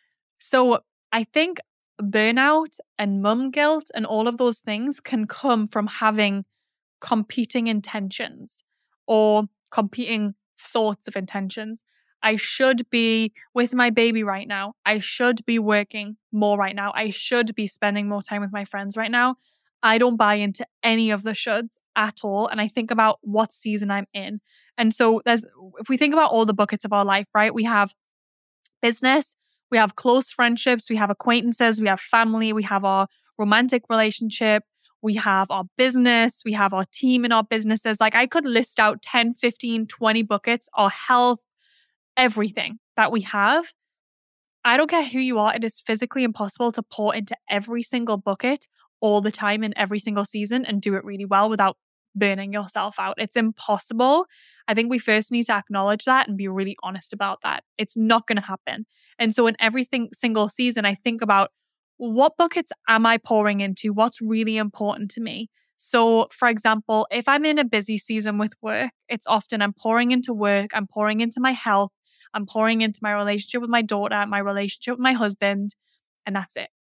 So I think burnout and mum guilt and all of those things can come from having competing intentions or competing thoughts of intentions. I should be with my baby right now. I should be working more right now. I should be spending more time with my friends right now. I don't buy into any of the shoulds at all. And I think about what season I'm in. And so there's, if we think about all the buckets of our life, right? We have business, we have close friendships, we have acquaintances, we have family, we have our romantic relationship, We have our business, we have our team in our businesses. Like I could list out ten, fifteen, twenty buckets, our health, everything that we have. I don't care who you are. It is physically impossible to pour into every single bucket all the time in every single season and do it really well without burning yourself out. It's impossible. I think we first need to acknowledge that and be really honest about that. It's not going to happen. And so in every single season, I think about what buckets am I pouring into? What's really important to me? So for example, if I'm in a busy season with work, it's often I'm pouring into work, I'm pouring into my health, I'm pouring into my relationship with my daughter, my relationship with my husband, and that's it.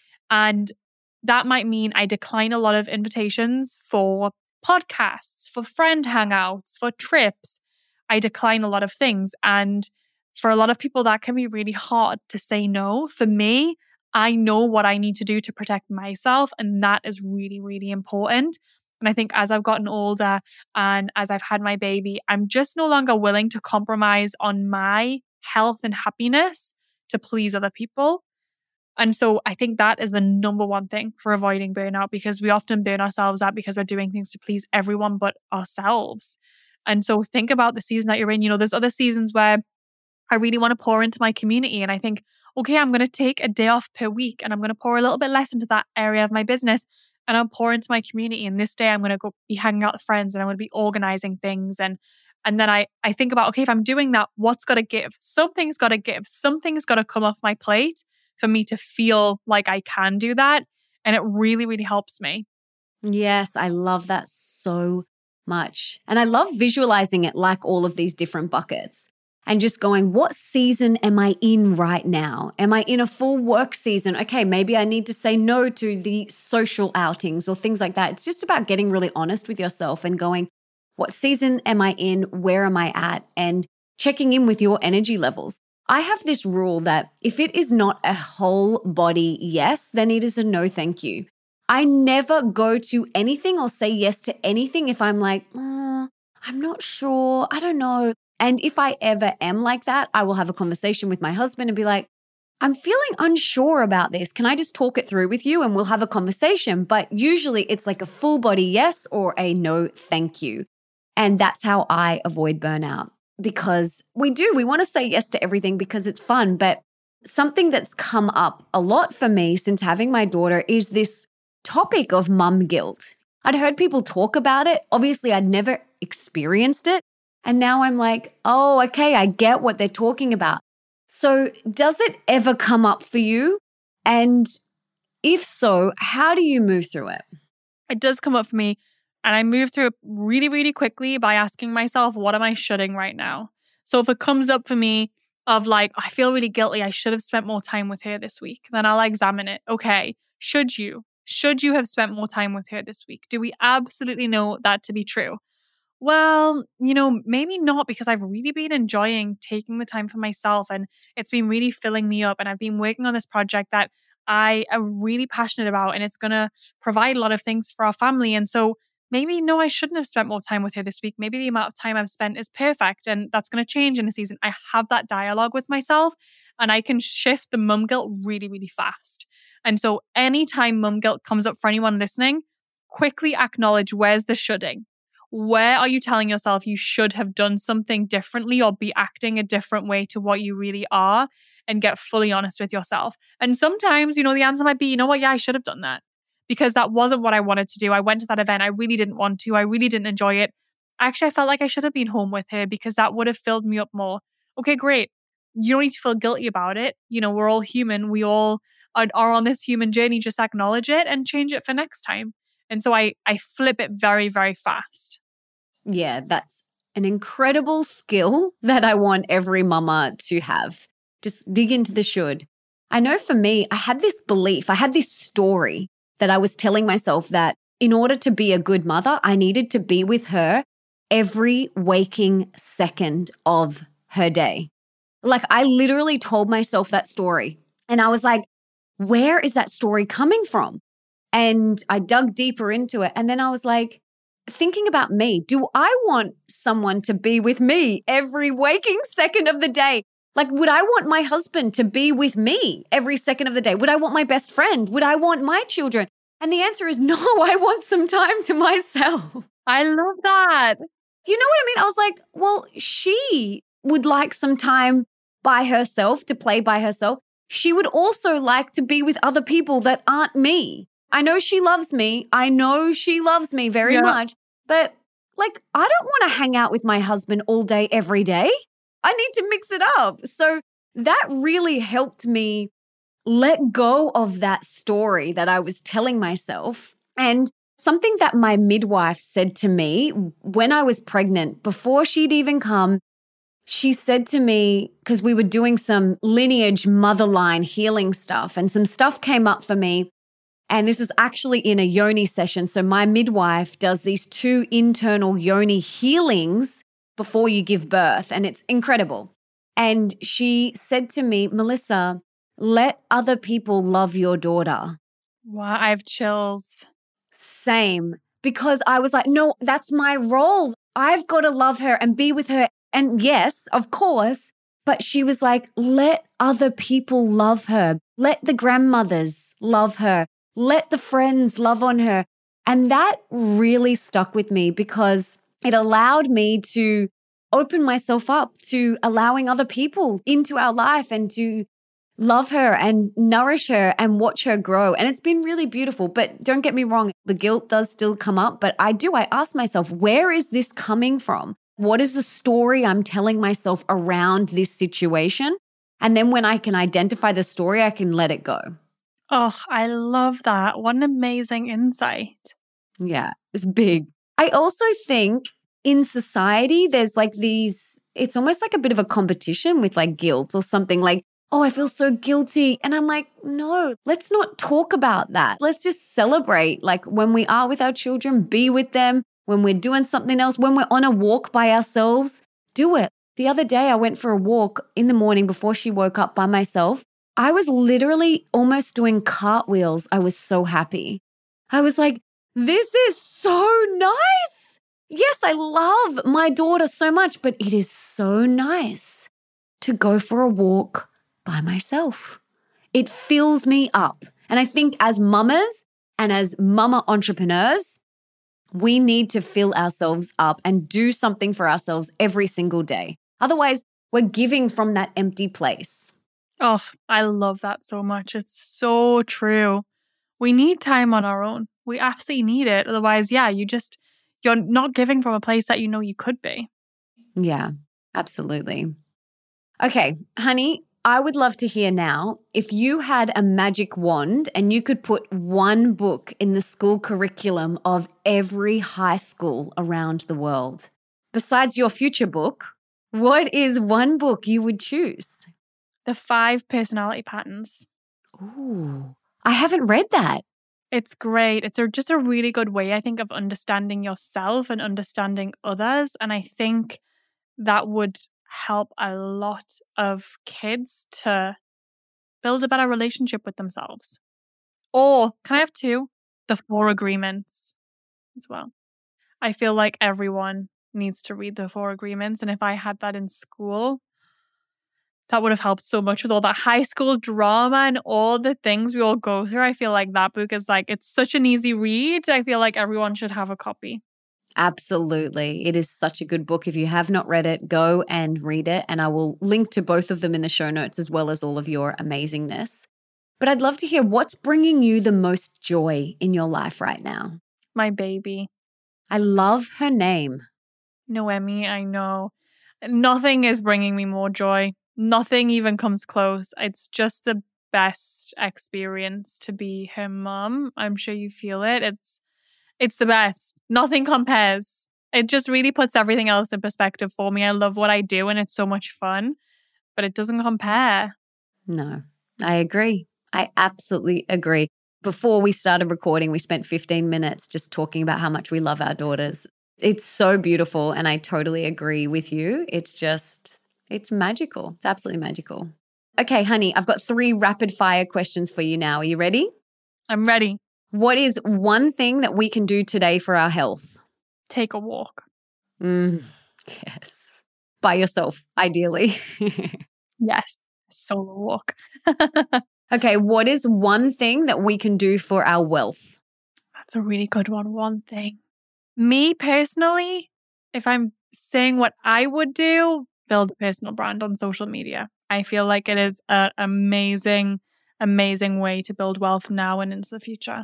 And that might mean I decline a lot of invitations for podcasts, for friend hangouts, for trips. I decline a lot of things. And for a lot of people, that can be really hard to say no. For me, I know what I need to do to protect myself. And that is really, really important. And I think as I've gotten older and as I've had my baby, I'm just no longer willing to compromise on my health and happiness to please other people. And so I think that is the number one thing for avoiding burnout, because we often burn ourselves out because we're doing things to please everyone but ourselves. And so think about the season that you're in. You know, there's other seasons where I really want to pour into my community. And I think, okay, I'm going to take a day off per week and I'm going to pour a little bit less into that area of my business and I'll pour into my community. And this day I'm going to go be hanging out with friends and I'm going to be organizing things. And and then I, I think about, okay, if I'm doing that, what's got to give? Something's got to give. Something's got to come off my plate for me to feel like I can do that. And it really, really helps me. Yes, I love that so much. And I love visualizing it like all of these different buckets. And just going, what season am I in right now? Am I in a full work season? Okay, maybe I need to say no to the social outings or things like that. It's just about getting really honest with yourself and going, what season am I in? Where am I at? And checking in with your energy levels. I have this rule that if it is not a whole body yes, then it is a no thank you. I never go to anything or say yes to anything if I'm like, oh, I'm not sure, I don't know. And if I ever am like that, I will have a conversation with my husband and be like, I'm feeling unsure about this. Can I just talk it through with you and we'll have a conversation? But usually it's like a full body yes or a no thank you. And that's how I avoid burnout, because we do, we want to say yes to everything because it's fun. But something that's come up a lot for me since having my daughter is this topic of mum guilt. I'd heard people talk about it. Obviously, I'd never experienced it. And now I'm like, oh, okay, I get what they're talking about. So does it ever come up for you? And if so, how do you move through it? It does come up for me. And I move through it really, really quickly by asking myself, what am I shoulding right now? So if it comes up for me of like, I feel really guilty, I should have spent more time with her this week, then I'll examine it. Okay, should you? Should you have spent more time with her this week? Do we absolutely know that to be true? Well, you know, maybe not, because I've really been enjoying taking the time for myself and it's been really filling me up. And I've been working on this project that I am really passionate about and it's going to provide a lot of things for our family. And so maybe, no, I shouldn't have spent more time with her this week. Maybe the amount of time I've spent is perfect and that's going to change in a season. I have that dialogue with myself and I can shift the mum guilt really, really fast. And so anytime mum guilt comes up for anyone listening, quickly acknowledge, where's the shoulding? Where are you telling yourself you should have done something differently or be acting a different way to what you really are, and get fully honest with yourself? And sometimes, you know, the answer might be, you know what, yeah, I should have done that because that wasn't what I wanted to do. I went to that event. I really didn't want to. I really didn't enjoy it. Actually, I felt like I should have been home with her because that would have filled me up more. Okay, great. You don't need to feel guilty about it. You know, we're all human. We all are, are on this human journey. Just acknowledge it and change it for next time. And so I, I flip it very, very fast. Yeah, that's an incredible skill that I want every mama to have. Just dig into the should. I know for me, I had this belief, I had this story that I was telling myself that in order to be a good mother, I needed to be with her every waking second of her day. Like I literally told myself that story and I was like, where is that story coming from? And I dug deeper into it. And then I was like, thinking about me, do I want someone to be with me every waking second of the day? Like, would I want my husband to be with me every second of the day? Would I want my best friend? Would I want my children? And the answer is no, I want some time to myself. I love that. You know what I mean? I was like, well, she would like some time by herself to play by herself. She would also like to be with other people that aren't me. I know she loves me. I know she loves me very Yeah. much. But like, I don't want to hang out with my husband all day, every day. I need to mix it up. So that really helped me let go of that story that I was telling myself. And something that my midwife said to me when I was pregnant, before she'd even come, she said to me, because we were doing some lineage motherline healing stuff, and some stuff came up for me. And this was actually in a yoni session. So my midwife does these two internal yoni healings before you give birth, and it's incredible. And she said to me, Melissa, let other people love your daughter. Wow, I have chills. Same. Because I was like, no, that's my role. I've got to love her and be with her. And yes, of course. But she was like, let other people love her. Let the grandmothers love her. Let the friends love on her. And that really stuck with me because it allowed me to open myself up to allowing other people into our life and to love her and nourish her and watch her grow. And it's been really beautiful. But don't get me wrong, the guilt does still come up. But I do, I ask myself, where is this coming from? What is the story I'm telling myself around this situation? And then when I can identify the story, I can let it go. Oh, I love that. What an amazing insight. Yeah, it's big. I also think in society, there's like these, it's almost like a bit of a competition with like guilt or something like, oh, I feel so guilty. And I'm like, no, let's not talk about that. Let's just celebrate. Like when we are with our children, be with them. When we're doing something else, when we're on a walk by ourselves, do it. The other day, I went for a walk in the morning before she woke up by myself. I was literally almost doing cartwheels. I was so happy. I was like, this is so nice. Yes, I love my daughter so much, but it is so nice to go for a walk by myself. It fills me up. And I think as mamas and as mama entrepreneurs, we need to fill ourselves up and do something for ourselves every single day. Otherwise, we're giving from that empty place. Oh, I love that so much. It's so true. We need time on our own. We absolutely need it. Otherwise, yeah, you just, you're not giving from a place that you know you could be. Yeah, absolutely. Okay, honey, I would love to hear now, if you had a magic wand and you could put one book in the school curriculum of every high school around the world, besides your future book, what is one book you would choose? The Five Personality Patterns. Ooh, I haven't read that. It's great. It's a, just a really good way, I think, of understanding yourself and understanding others. And I think that would help a lot of kids to build a better relationship with themselves. Or, can I have two? The Four Agreements as well. I feel like everyone needs to read the Four Agreements. And if I had that in school, that would have helped so much with all that high school drama and all the things we all go through. I feel like that book is like, it's such an easy read. I feel like everyone should have a copy. Absolutely. It is such a good book. If you have not read it, go and read it. And I will link to both of them in the show notes as well as all of your amazingness. But I'd love to hear what's bringing you the most joy in your life right now. My baby. I love her name. Noemi, I know. Nothing is bringing me more joy. Nothing even comes close. It's just the best experience to be her mom. I'm sure you feel it. It's It's the best. Nothing compares. It just really puts everything else in perspective for me. I love what I do and it's so much fun, but it doesn't compare. No, I agree. I absolutely agree. Before we started recording, we spent fifteen minutes just talking about how much we love our daughters. It's so beautiful and I totally agree with you. It's just, it's magical. It's absolutely magical. Okay, honey, I've got three rapid fire questions for you now. Are you ready? I'm ready. What is one thing that we can do today for our health? Take a walk. Mm, yes. By yourself, ideally. Yes. Solo walk. Okay, what is one thing that we can do for our wealth? That's a really good one. One thing. Me personally, if I'm saying what I would do, build a personal brand on social media. I feel like it is an amazing, amazing way to build wealth now and into the future.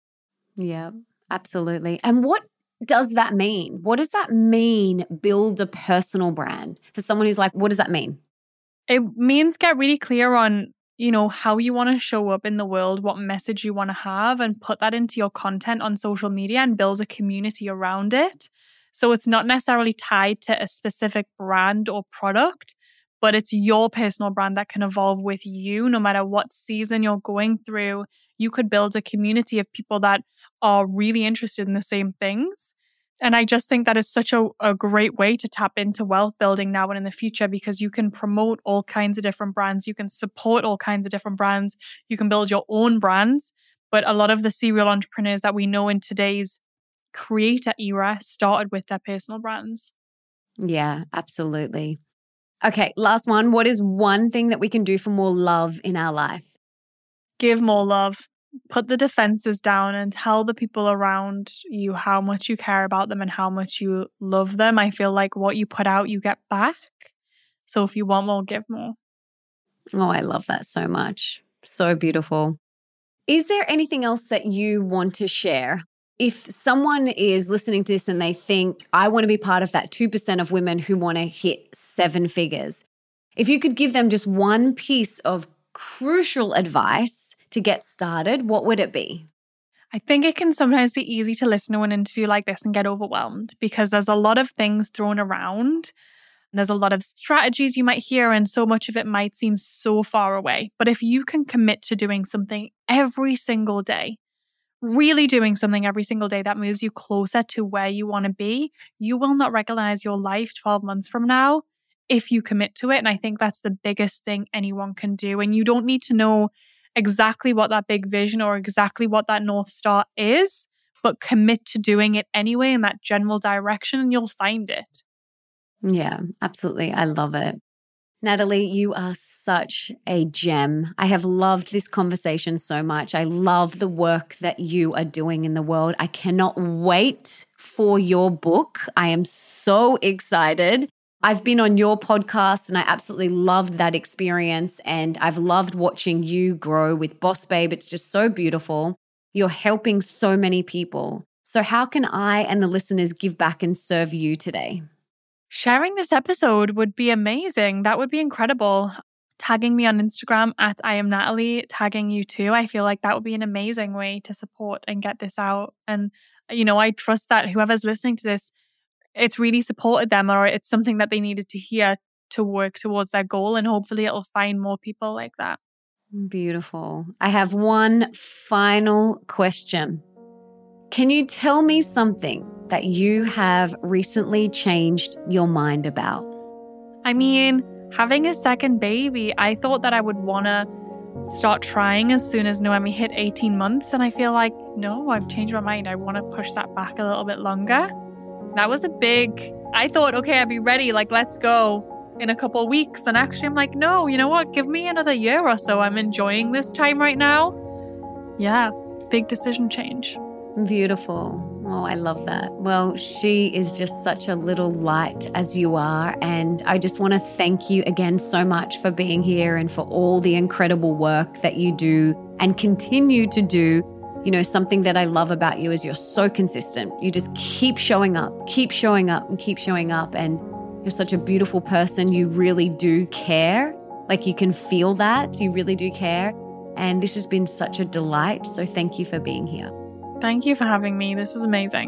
Yeah, absolutely. And what does that mean? What does that mean, build a personal brand? For someone who's like, what does that mean? It means get really clear on, you know, how you want to show up in the world, what message you want to have, and put that into your content on social media and build a community around it. So it's not necessarily tied to a specific brand or product, but it's your personal brand that can evolve with you no matter what season you're going through. You could build a community of people that are really interested in the same things. And I just think that is such a, a great way to tap into wealth building now and in the future, because you can promote all kinds of different brands. You can support all kinds of different brands. You can build your own brands. But a lot of the serial entrepreneurs that we know in today's creator era started with their personal brands. Yeah, absolutely. Okay, last one. What is one thing that we can do for more love in our life? Give more love. Put the defenses down and tell the people around you how much you care about them and how much you love them. I feel like what you put out, you get back. So if you want more, give more. Oh, I love that so much. So beautiful. Is there anything else that you want to share? If someone is listening to this and they think, I want to be part of that two percent of women who want to hit seven figures, if you could give them just one piece of crucial advice to get started, what would it be? I think it can sometimes be easy to listen to an interview like this and get overwhelmed because there's a lot of things thrown around. There's a lot of strategies you might hear, and so much of it might seem so far away. But if you can commit to doing something every single day, really doing something every single day that moves you closer to where you want to be, you will not recognize your life twelve months from now if you commit to it. And I think that's the biggest thing anyone can do. And you don't need to know exactly what that big vision or exactly what that North Star is, but commit to doing it anyway in that general direction and you'll find it. Yeah, absolutely. I love it. Natalie, you are such a gem. I have loved this conversation so much. I love the work that you are doing in the world. I cannot wait for your book. I am so excited. I've been on your podcast and I absolutely loved that experience. And I've loved watching you grow with Boss Babe. It's just so beautiful. You're helping so many people. So how can I and the listeners give back and serve you today? Sharing this episode would be amazing. That would be incredible. Tagging me on Instagram at I am Natalie, tagging you too. I feel like that would be an amazing way to support and get this out. And, you know, I trust that whoever's listening to this, it's really supported them or it's something that they needed to hear to work towards their goal. And hopefully it'll find more people like that. Beautiful. I have one final question. Can you tell me something that you have recently changed your mind about? I mean, having a second baby, I thought that I would want to start trying as soon as Noemi hit eighteen months. And I feel like, no, I've changed my mind. I want to push that back a little bit longer. That was a big, I thought, okay, I'd be ready. Like, let's go in a couple of weeks. And actually I'm like, no, you know what? Give me another year or so. I'm enjoying this time right now. Yeah, big decision change. Beautiful. Oh, I love that. Well, she is just such a little light as you are. And I just want to thank you again so much for being here and for all the incredible work that you do and continue to do. You know, something that I love about you is you're so consistent. You just keep showing up, keep showing up and keep showing up. And you're such a beautiful person. You really do care. Like you can feel that. You really do care. And this has been such a delight. So thank you for being here. Thank you for having me. This was amazing.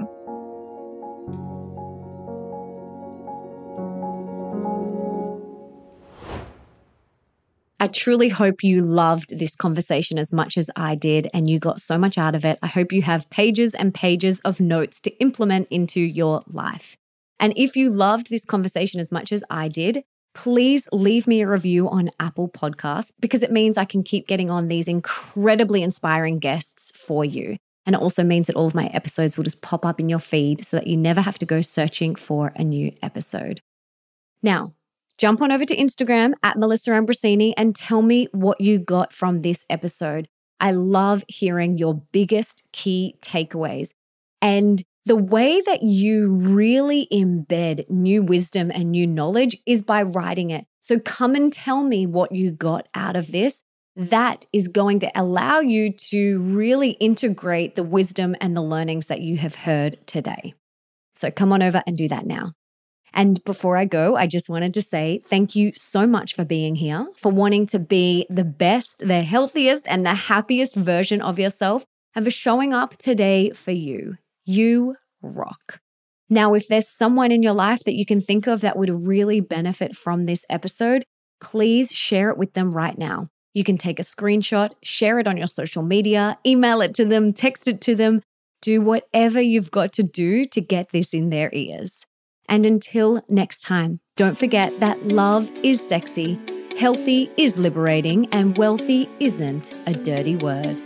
I truly hope you loved this conversation as much as I did and you got so much out of it. I hope you have pages and pages of notes to implement into your life. And if you loved this conversation as much as I did, please leave me a review on Apple Podcasts because it means I can keep getting on these incredibly inspiring guests for you. And it also means that all of my episodes will just pop up in your feed so that you never have to go searching for a new episode. Now, jump on over to Instagram at Melissa Ambrosini and tell me what you got from this episode. I love hearing your biggest key takeaways and the way that you really embed new wisdom and new knowledge is by writing it. So come and tell me what you got out of this. That is going to allow you to really integrate the wisdom and the learnings that you have heard today. So come on over and do that now. And before I go, I just wanted to say thank you so much for being here, for wanting to be the best, the healthiest, and the happiest version of yourself, and for showing up today for you. You rock. Now, if there's someone in your life that you can think of that would really benefit from this episode, please share it with them right now. You can take a screenshot, share it on your social media, email it to them, text it to them, do whatever you've got to do to get this in their ears. And until next time, don't forget that love is sexy, healthy is liberating, and wealthy isn't a dirty word.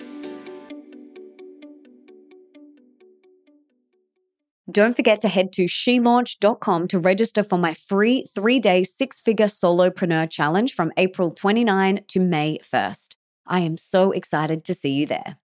Don't forget to head to she launch dot com to register for my free three-day six-figure solopreneur challenge from April twenty-ninth to May first. I am so excited to see you there.